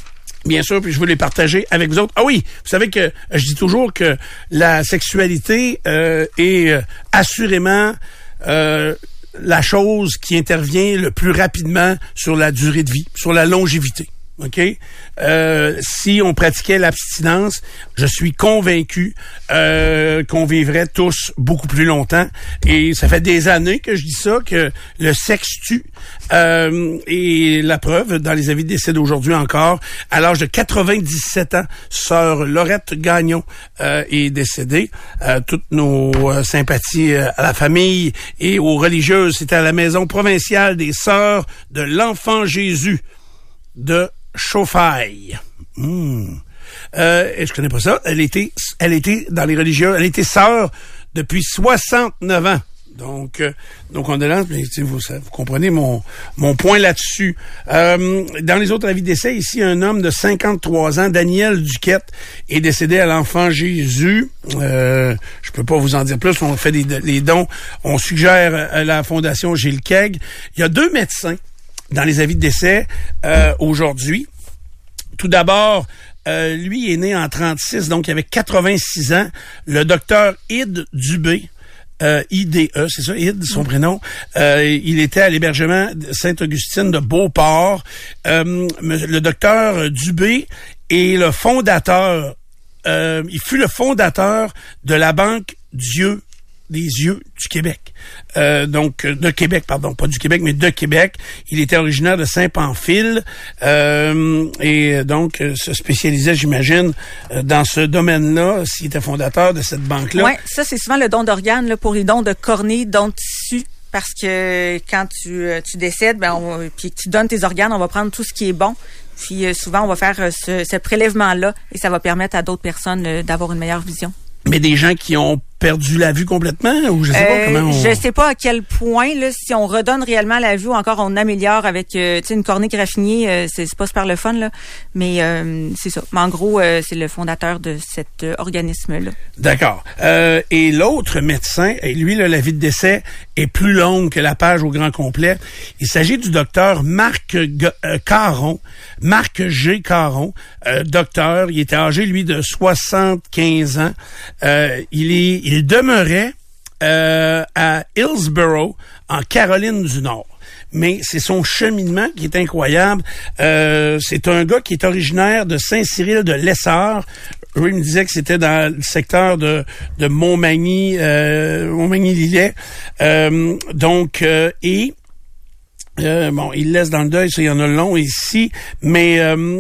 bien sûr, puis je veux les partager avec vous autres. Ah oui, vous savez que je dis toujours que la sexualité euh, est euh, assurément euh, la chose qui intervient le plus rapidement sur la durée de vie, sur la longévité. OK? Euh, si on pratiquait l'abstinence, je suis convaincu euh, qu'on vivrait tous beaucoup plus longtemps. Et ça fait des années que je dis ça, que le sexe tue. Euh, et la preuve, dans les avis de décès d'aujourd'hui encore, à l'âge de quatre-vingt-dix-sept ans, sœur Laurette Gagnon euh, est décédée. Euh, toutes nos euh, sympathies euh, à la famille et aux religieuses. C'était à la maison provinciale des Sœurs de l'Enfant Jésus de Chauffaille. Mmh. Euh, je connais pas ça. Elle était, elle était dans les religieux, elle était sœur depuis soixante-neuf ans. Donc, euh, donc on est là, mais vous, ça, vous comprenez mon mon point là-dessus. Euh, dans les autres avis d'essai, ici, un homme de cinquante-trois ans, Daniel Duquette, est décédé à l'Enfant Jésus. Euh, je peux pas vous en dire plus. On fait des, les dons. On suggère à la Fondation Gilles Keg. Il y a deux médecins dans les avis de décès euh, aujourd'hui. Tout d'abord, euh, lui est né en trente-six, donc il avait quatre-vingt-six ans. Le docteur Ide Dubé, euh, I D E, c'est ça, Ide, son prénom. Euh, il était à l'hébergement de Sainte-Augustine de Beauport. Euh, le docteur Dubé est le fondateur, euh, il fut le fondateur de la Banque Dieu des yeux du Québec. Euh, donc, de Québec, pardon, pas du Québec, mais de Québec. Il était originaire de Saint-Pamphile euh, et donc se spécialisait, j'imagine, dans ce domaine-là, s'il était fondateur de cette banque-là. Oui, ça, c'est souvent le don d'organes là, pour les dons de cornée, dons de tissu. Parce que quand tu, tu décèdes, ben on, puis que tu donnes tes organes, on va prendre tout ce qui est bon. Puis euh, souvent, on va faire euh, ce, ce prélèvement-là et ça va permettre à d'autres personnes euh, d'avoir une meilleure vision. Mais des gens qui ont perdu la vue complètement, ou je sais euh, pas comment on... Je sais pas à quel point, là, si on redonne réellement la vue, ou encore on améliore avec euh, tu sais, une cornée graffinée, euh, c'est, c'est pas super le fun, là. Mais euh, c'est ça. Mais en gros, euh, c'est le fondateur de cet euh, organisme-là. D'accord. Euh, et l'autre médecin, et lui, là, la vie de décès est plus longue que la page au grand complet. Il s'agit du docteur Marc G- euh, Caron, Marc G. Caron, euh, docteur. Il était âgé, lui, de soixante-quinze ans. Euh, il est Il demeurait euh, à Hillsborough, en Caroline du Nord. Mais c'est son cheminement qui est incroyable. Euh, c'est un gars qui est originaire de Saint-Cyril de Lessard. Eux, il me disait que c'était dans le secteur de, de Montmagny, euh, Montmagny-Lillet. Euh, donc, euh, et... Euh, bon, il laisse dans le deuil, ça, il y en a long ici, mais... Euh,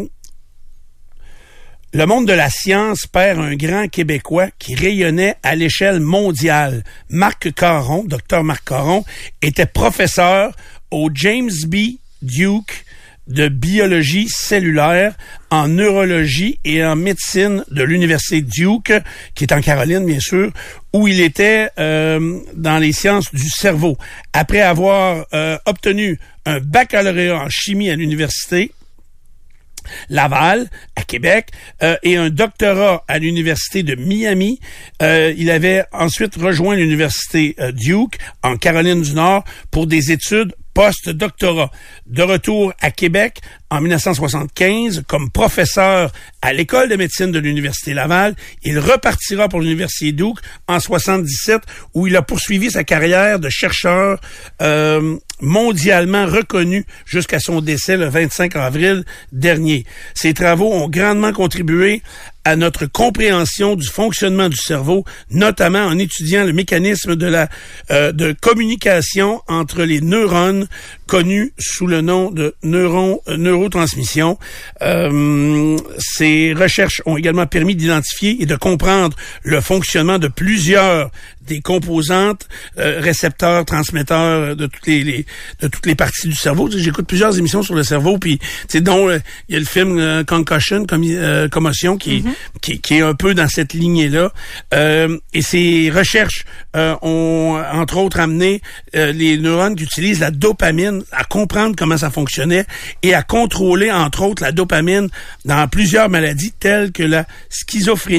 Le monde de la science perd un grand Québécois qui rayonnait à l'échelle mondiale. Marc Caron, docteur Marc Caron, était professeur au James B. Duke de biologie cellulaire, en neurologie et en médecine de l'université Duke, qui est en Caroline, bien sûr, où il était euh, dans les sciences du cerveau. Après avoir euh, obtenu un baccalauréat en chimie à l'université Laval, à Québec, euh, et un doctorat à l'université de Miami. Euh, il avait ensuite rejoint l'université euh, Duke, en Caroline du Nord, pour des études post-doctorat. De retour à Québec en dix-neuf cent soixante-quinze, comme professeur à l'école de médecine de l'université Laval, il repartira pour l'université Duke en soixante-dix-sept, où il a poursuivi sa carrière de chercheur euh, mondialement reconnu jusqu'à son décès le vingt-cinq avril dernier. Ses travaux ont grandement contribué à notre compréhension du fonctionnement du cerveau, notamment en étudiant le mécanisme de la euh, de communication entre les neurones, connus sous le nom de neuron, euh, neurotransmission. Euh, ces recherches ont également permis d'identifier et de comprendre le fonctionnement de plusieurs des composantes, euh, récepteurs, transmetteurs de toutes les, les de toutes les parties du cerveau. Tu sais, j'écoute plusieurs émissions sur le cerveau, puis tu sais, dont il euh, y a le film euh, Concussion, comme euh, commotion, qui, mm-hmm. qui qui est un peu dans cette lignée-là. Euh, et ces recherches euh, ont entre autres amené euh, les neurones qui utilisent la dopamine à comprendre comment ça fonctionnait et à contrôler entre autres la dopamine dans plusieurs maladies telles que la schizophrénie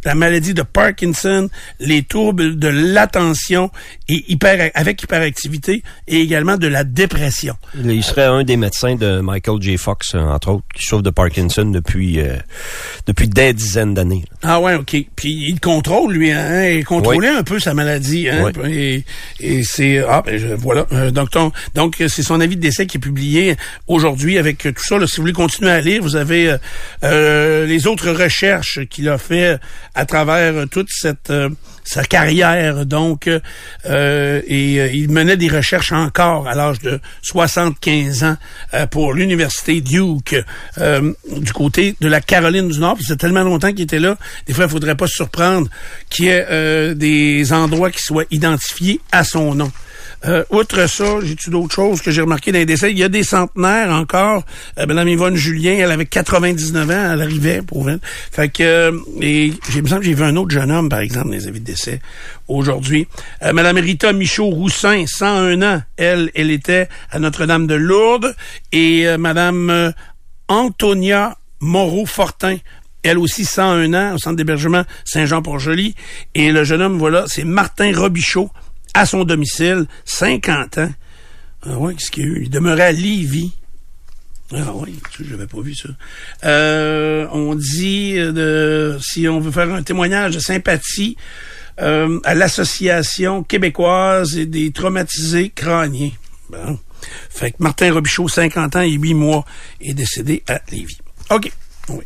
la maladie de Parkinson, les troubles de l'attention et hyper, avec hyperactivité et également de la dépression. Il serait un des médecins de Michael J. Fox, entre autres, qui souffre de Parkinson depuis euh, depuis des dizaines d'années. Ah ouais, OK. Puis il contrôle, lui, hein? Il contrôlait oui. un peu sa maladie. Hein? Oui. Et, et c'est... Ah, ben je, voilà. Euh, donc, ton, donc, c'est son avis de décès qui est publié aujourd'hui avec tout ça. Là, si vous voulez continuer à lire, vous avez euh, euh, les autres recherches qu'il a fait à travers toute cette... Euh, sa carrière, donc, euh, et euh, il menait des recherches encore à l'âge de soixante-quinze ans euh, pour l'université Duke euh, du côté de la Caroline du Nord. Puis c'est tellement longtemps qu'il était là, des fois, il faudrait pas se surprendre qu'il y ait euh, des endroits qui soient identifiés à son nom. Euh, outre ça, j'ai-tu d'autres choses que j'ai remarqué dans les décès? Il y a des centenaires encore. Euh, Madame Yvonne Julien, elle avait quatre-vingt-dix-neuf ans, elle arrivait pour elle. Fait que, euh, et j'ai, il me semble que j'ai vu un autre jeune homme, par exemple, dans les avis de décès aujourd'hui. Euh, Madame Rita Michaud-Roussin, cent un ans. Elle, elle était à Notre-Dame de Lourdes. Et euh, Madame euh, Antonia Moreau-Fortin, elle aussi cent un ans, au centre d'hébergement Saint-Jean-Port-Joli. Et le jeune homme, voilà, c'est Martin Robichaud, à son domicile, cinquante ans. Ah ouais, qu'est-ce qu'il y a eu? Il demeurait à Lévis. Ah oui, j'avais pas vu ça. Euh, on dit, de, si on veut faire un témoignage de sympathie euh, à l'Association québécoise et des traumatisés crâniens. Bon. Fait que Martin Robichaud, cinquante ans et huit mois, est décédé à Lévis. OK. Oui.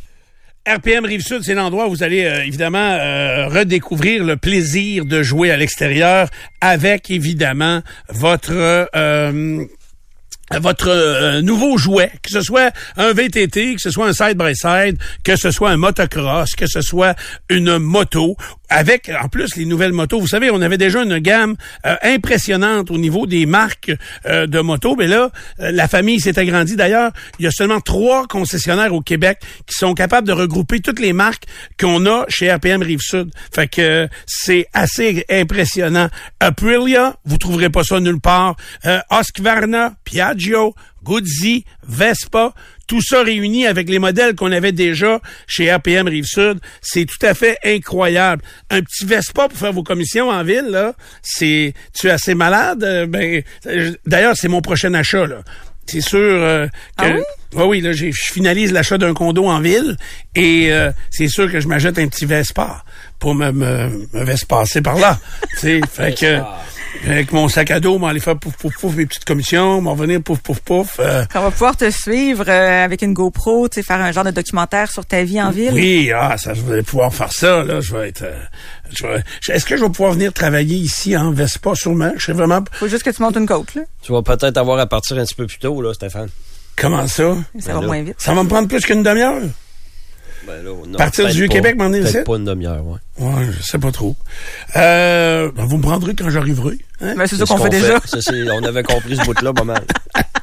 R P M Rive-Sud, c'est l'endroit où vous allez euh, évidemment euh, redécouvrir le plaisir de jouer à l'extérieur avec évidemment votre euh, votre euh, nouveau jouet, que ce soit un V T T, que ce soit un side-by-side, que ce soit un motocross, que ce soit une moto, avec en plus les nouvelles motos. Vous savez, on avait déjà une gamme euh, impressionnante au niveau des marques euh, de motos, mais là, euh, la famille s'est agrandie. D'ailleurs, il y a seulement trois concessionnaires au Québec qui sont capables de regrouper toutes les marques qu'on a chez R P M Rive-Sud. Fait que euh, c'est assez impressionnant. Aprilia, vous trouverez pas ça nulle part. Euh, Husqvarna, Piaggio, Guzzi, Vespa, tout ça réuni avec les modèles qu'on avait déjà chez R P M Rive-Sud, c'est tout à fait incroyable. Un petit Vespa pour faire vos commissions en ville, là, c'est, tu es assez malade? Euh, ben, d'ailleurs, c'est mon prochain achat, là. C'est sûr euh, que... Ah oui? Ouais, oui, là, je finalise l'achat d'un condo en ville et euh, c'est sûr que je m'achète un petit Vespa pour me, me, me Vespasser par là. Tu sais, fait que... Avec mon sac à dos, m'aller faire pouf, pouf, pouf, mes petites commissions, m'en venir pouf, pouf, pouf. Euh. On va pouvoir te suivre euh, avec une GoPro, tu sais, faire un genre de documentaire sur ta vie en ville. Oui, ah, ça, je vais pouvoir faire ça, là. Je vais être, euh, je vais, est-ce que je vais pouvoir venir travailler ici en Vespa, sûrement? Je sais vraiment. Faut juste que tu montes une côte, là. Tu vas peut-être avoir à partir un petit peu plus tôt, là, Stéphane. Comment ça? Ça ben va là, moins vite. Ça va me prendre plus qu'une demi-heure? Ben là, non, partir du Vieux-Québec, m'en est peut-être pas une demi-heure, ouais. Ouais, je sais pas trop. Euh, ben vous me prendrez quand j'arriverai. Hein? Ben, c'est, c'est ça qu'on, qu'on fait, fait déjà. Ça, c'est, on avait compris ce bout-là pas mal.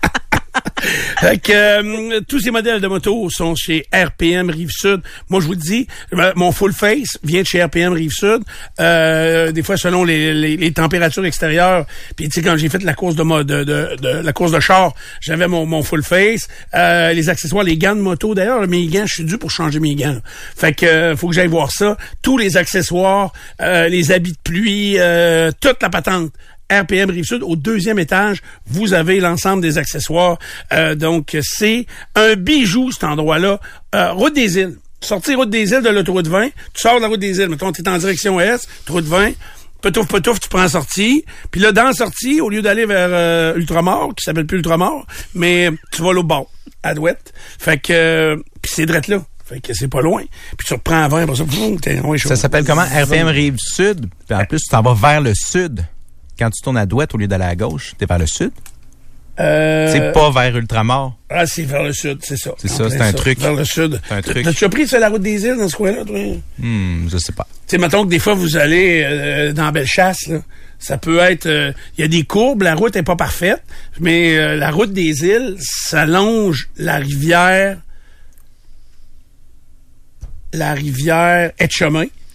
Fait que, euh, tous ces modèles de moto sont chez R P M Rive-Sud. Moi, je vous le dis, mon full face vient de chez R P M Rive-Sud. Euh, des fois, selon les, les, les températures extérieures. Puis, tu sais, quand j'ai fait la course de, de, de, de la course de char, j'avais mon, mon full face. Euh, les accessoires, les gants de moto. D'ailleurs, mes gants, je suis dû pour changer mes gants. Fait que, euh, faut que j'aille voir ça. Tous les accessoires, euh, les habits de pluie, euh, toute la patente. R P M Rive-Sud, au deuxième étage, vous avez l'ensemble des accessoires. Euh, donc, c'est un bijou, cet endroit-là. Euh, route des Îles. Sortir route des Îles de l'autoroute vingt, tu sors de la route des Îles. Mettons, tu es en direction est, route vingt, petouf, petouf, tu prends la sortie. Puis là, dans la sortie, au lieu d'aller vers euh, Ultramar, qui s'appelle plus Ultramar, mais tu vas l'autre bord, à Douette. Fait que, euh, puis c'est drette là. Fait que c'est pas loin. Puis tu reprends à vingt, pour ça, boum, t'es loin chaud. Ça s'appelle comment? R P M Rive-Sud. Puis en plus, tu t'en vas vers le sud. Quand tu tournes à Douette, au lieu d'aller à gauche, t'es vers le sud? Euh... C'est pas vers Ultramar. Ah, c'est vers le sud, c'est ça. C'est ça, c'est un ça. truc. Vers le sud. C'est un truc. T'as-tu pris sur la route des Îles dans ce coin-là, toi? Hmm, je sais pas. Tu sais, mettons que des fois, vous allez euh, dans Bellechasse, là. Ça peut être... Il euh, y a des courbes, la route est pas parfaite, mais euh, la route des Îles, ça longe la rivière... La rivière Etchemin.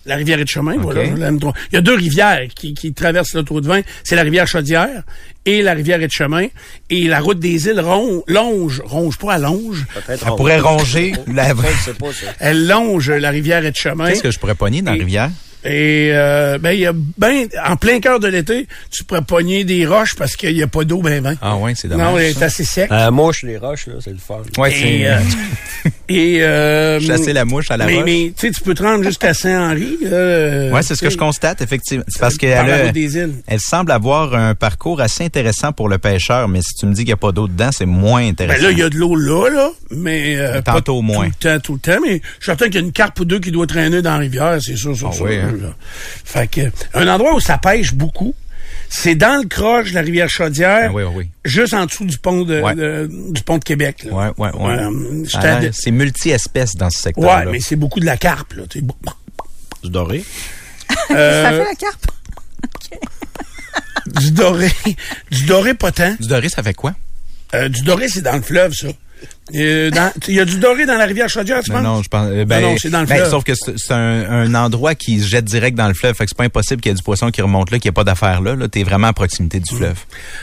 La rivière Etchemin, Okay. voilà. Il y a deux rivières qui, qui traversent l'autoroute vingt. C'est la rivière Chaudière et la rivière Etchemin. Et la route des îles ron, longe, ronge pas, elle longe. Elle pourrait ronger la... Elle longe la rivière Etchemin. Qu'est-ce que je pourrais pogner dans la rivière? Et euh, ben il y a ben en plein cœur de l'été, tu pourrais pogner des roches parce qu'il y a pas d'eau ben ben. Ah ouais, c'est dommage. Non, elle est assez sec. La mouche, les roches, là, c'est le fun. Ouais, c'est Et, euh, et euh, chasser la mouche à la mais, roche. mais tu sais, tu peux te rendre jusqu'à Saint-Henri. Euh, Ouais, c'est ce que je constate effectivement. C'est parce par qu'elle la a- route des îles. elle semble avoir un parcours assez intéressant pour le pêcheur, mais si tu me dis qu'il n'y a pas d'eau dedans, c'est moins intéressant. Ben là, il y a de l'eau là, là, mais euh, pas Tantôt tout moins. le temps, tout le temps. Mais je suis certain qu'il y a une carpe ou deux qui doit traîner dans la rivière, c'est sûr, sûr, Ah sûr. oui, hein? là. Fait que un endroit où ça pêche beaucoup, c'est dans le croche de la rivière Chaudière, Ah oui, oui. juste en dessous du pont de, Ouais. de- du pont de Québec. Là. Ouais, ouais, ouais. Euh, Ça j'étais a à l'air- de- C'est multi-espèces dans ce secteur-là. Ouais, mais c'est beaucoup de la carpe, là. tu sais. Du doré. Euh, Ça fait la carpe. du doré. Du doré pas tant. Du doré, ça fait quoi? Euh, du doré, c'est dans le fleuve, ça. Euh, dans- Il y a du doré dans la rivière Chaudière, tu Non, penses? non, je pense. euh, Ben, Non, non, c'est dans le ben, fleuve. sauf que c'est c'est un, un endroit qui se jette direct dans le fleuve. Fait que c'est pas impossible qu'il y ait du poisson qui remonte là, qu'il n'y ait pas d'affaires là. Là, t'es vraiment à proximité du fleuve.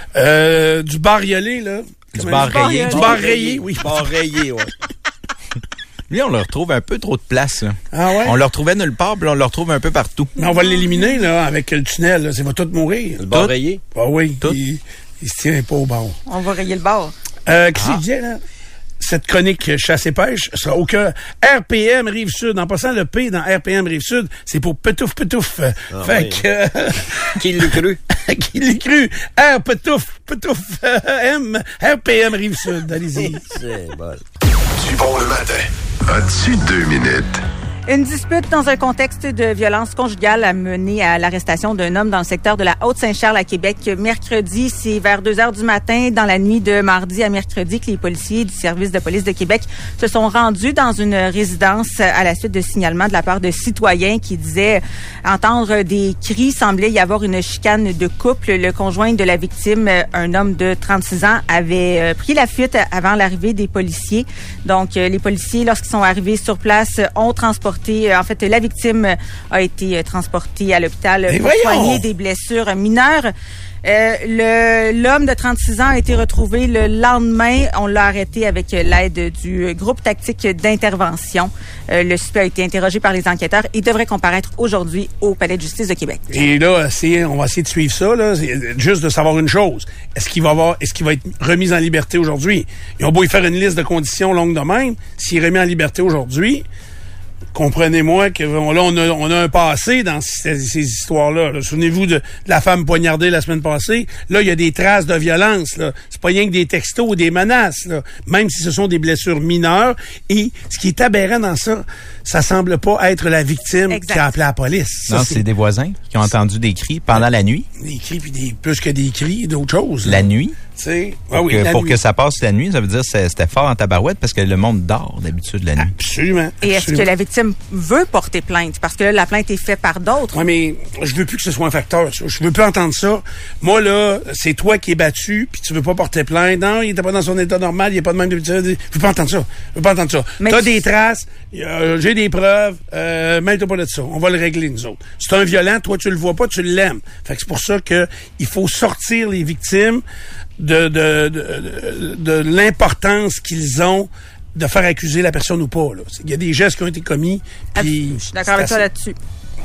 Euh, du bariolé, là. Du Comment bar il dit? rayé. Du bar rayé, oui. Bar rayé, ouais. Lui, on leur trouve un peu trop de place. Là. Ah ouais? On le retrouvait nulle part, puis là, on le retrouve un peu partout. Mais on va l'éliminer, là, avec le tunnel, là. Ça va tout mourir. Le bar Tout? rayé. Ah oui. Tout? Il, il se tient pas au bord. On va rayer le bord. Euh, qu'est-ce qu'il disait, là? Cette chronique chasse et pêche sera au cœur R P M Rive-Sud. En passant le P dans R P M Rive-Sud, c'est pour Petouf Petouf. Ah fait oui. que... Qui l'a cru? Qui l'a cru? R Petouf Petouf euh, M R P M Rive-Sud. Allez-y. C'est bon. Du bon le matin. As-tu deux minutes? Une dispute dans un contexte de violence conjugale a mené à l'arrestation d'un homme dans le secteur de la Haute-Saint-Charles à Québec mercredi. C'est vers deux heures du matin, dans la nuit de mardi à mercredi, que les policiers du service de police de Québec se sont rendus dans une résidence à la suite de signalements de la part de citoyens qui disaient entendre des cris. Semblait y avoir une chicane de couple. Le conjoint de la victime, un homme de trente-six ans, avait pris la fuite avant l'arrivée des policiers. Donc, les policiers, lorsqu'ils sont arrivés sur place, ont transporté En fait, la victime a été transportée à l'hôpital Mais pour voyons! soigner des blessures mineures. Euh, le, l'homme de trente-six ans a été retrouvé le lendemain. On l'a arrêté avec l'aide du groupe tactique d'intervention. Euh, le suspect a été interrogé par les enquêteurs et devrait comparaître aujourd'hui au Palais de justice de Québec. Et là, c'est, on va essayer de suivre ça, là. C'est juste de savoir une chose. Est-ce qu'il va avoir, est-ce qu'il va être remis en liberté aujourd'hui? Ils ont beau y faire une liste de conditions longue de même. S'il est remis en liberté aujourd'hui, comprenez-moi que on, là, on a, on a un passé dans ces, ces histoires-là. Là. Souvenez-vous de, de la femme poignardée la semaine passée. Là, il y a des traces de violence. Là. C'est pas rien que des textos ou des menaces. Là. Même si ce sont des blessures mineures. Et ce qui est aberrant dans ça, ça semble pas être la victime Exact. qui a appelé la police. Ça, Non, c'est des voisins qui ont entendu des cris pendant la nuit. des cris, puis des, plus que des cris, d'autres choses. La là. nuit. Tu sais, Pour, ah oui, que, la pour nuit. que ça passe la nuit, ça veut dire que c'est- c'était fort en tabarouette parce que le monde dort d'habitude la nuit. Absolument. Et est-ce absolument. que la victime veut porter plainte? Parce que là, la plainte est faite par d'autres. Ouais, mais je veux plus que ce soit un facteur, ça. Je veux plus entendre ça. Moi, là, c'est toi qui es battu, puis tu veux pas porter plainte. Non, il était pas dans son état normal, il est pas de même de... Je veux pas entendre ça. Je veux pas entendre ça. Mais T'as tu- des traces, euh, j'ai des preuves, euh, mêle-toi pas de ça. On va le régler, nous autres. C'est un violent, toi, tu le vois pas, tu l'aimes. Fait que c'est pour ça que il faut sortir les victimes de, de, de, de, de l'importance qu'ils ont de faire accuser la personne ou pas, là. Il y a des gestes qui ont été commis, puis... Je suis d'accord avec c'est toi assez- là-dessus.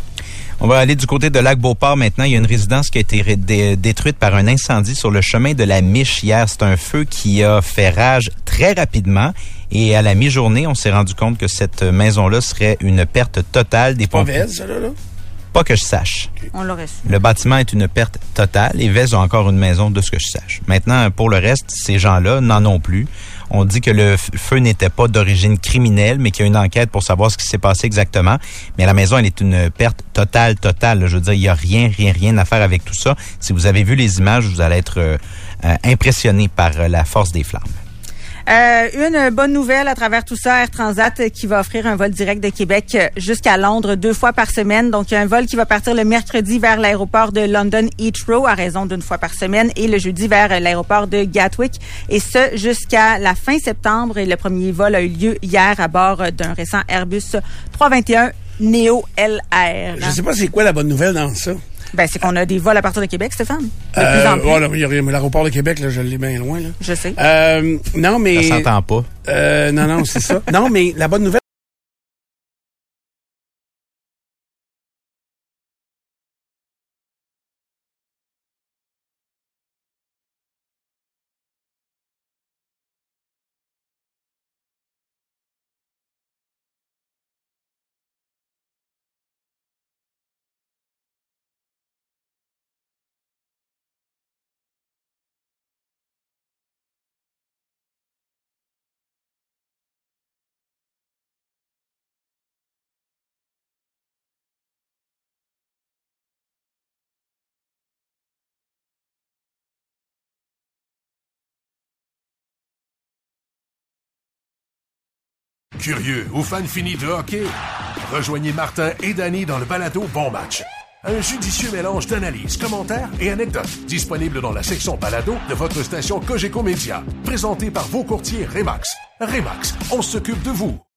On va aller du côté de Lac-Beauport maintenant. Il y a une résidence qui a été ré- dé- détruite par un incendie sur le chemin de la Miche hier. C'est un feu qui a fait rage très rapidement. Et à la mi-journée, on s'est rendu compte que cette maison-là serait une perte totale des Pas pompiers. Vez, ça, là, là. Pas que je sache. On l'aurait su. Le bâtiment est une perte totale et Vez a encore une maison de ce que je sache. Maintenant, pour le reste, ces gens-là n'en ont plus. On dit que le f- feu n'était pas d'origine criminelle, mais qu'il y a une enquête pour savoir ce qui s'est passé exactement. Mais la maison, elle est une perte totale, totale. Je veux dire, il n'y a rien, rien, rien à faire avec tout ça. Si vous avez vu les images, vous allez être euh, euh, impressionné par euh, la force des flammes. Euh, une bonne nouvelle à travers tout ça, Air Transat euh, qui va offrir un vol direct de Québec euh, jusqu'à Londres deux fois par semaine. Donc, il y a un vol qui va partir le mercredi vers l'aéroport de London Heathrow à raison d'une fois par semaine et le jeudi vers euh, l'aéroport de Gatwick. Et ce, jusqu'à la fin septembre. Et le premier vol a eu lieu hier à bord euh, d'un récent Airbus trois vingt et un Néo L R. Je sais pas c'est quoi la bonne nouvelle dans ça. Ben, c'est qu'on a des vols à partir de Québec, Stéphane. De Euh, plus en plus. voilà, il y a rien, mais l'aéroport de Québec, là, je l'ai bien loin, là. Je sais. Euh, non, mais... Ça s'entend pas. Euh, non, non, c'est ça. Non, mais la bonne nouvelle... Curieux ou fan fini de hockey? Rejoignez Martin et Danny dans le balado Bon Match. Un judicieux mélange d'analyses, commentaires et anecdotes. Disponible dans la section balado de votre station Cogeco Média. Présenté par vos courtiers Remax. Remax, on s'occupe de vous.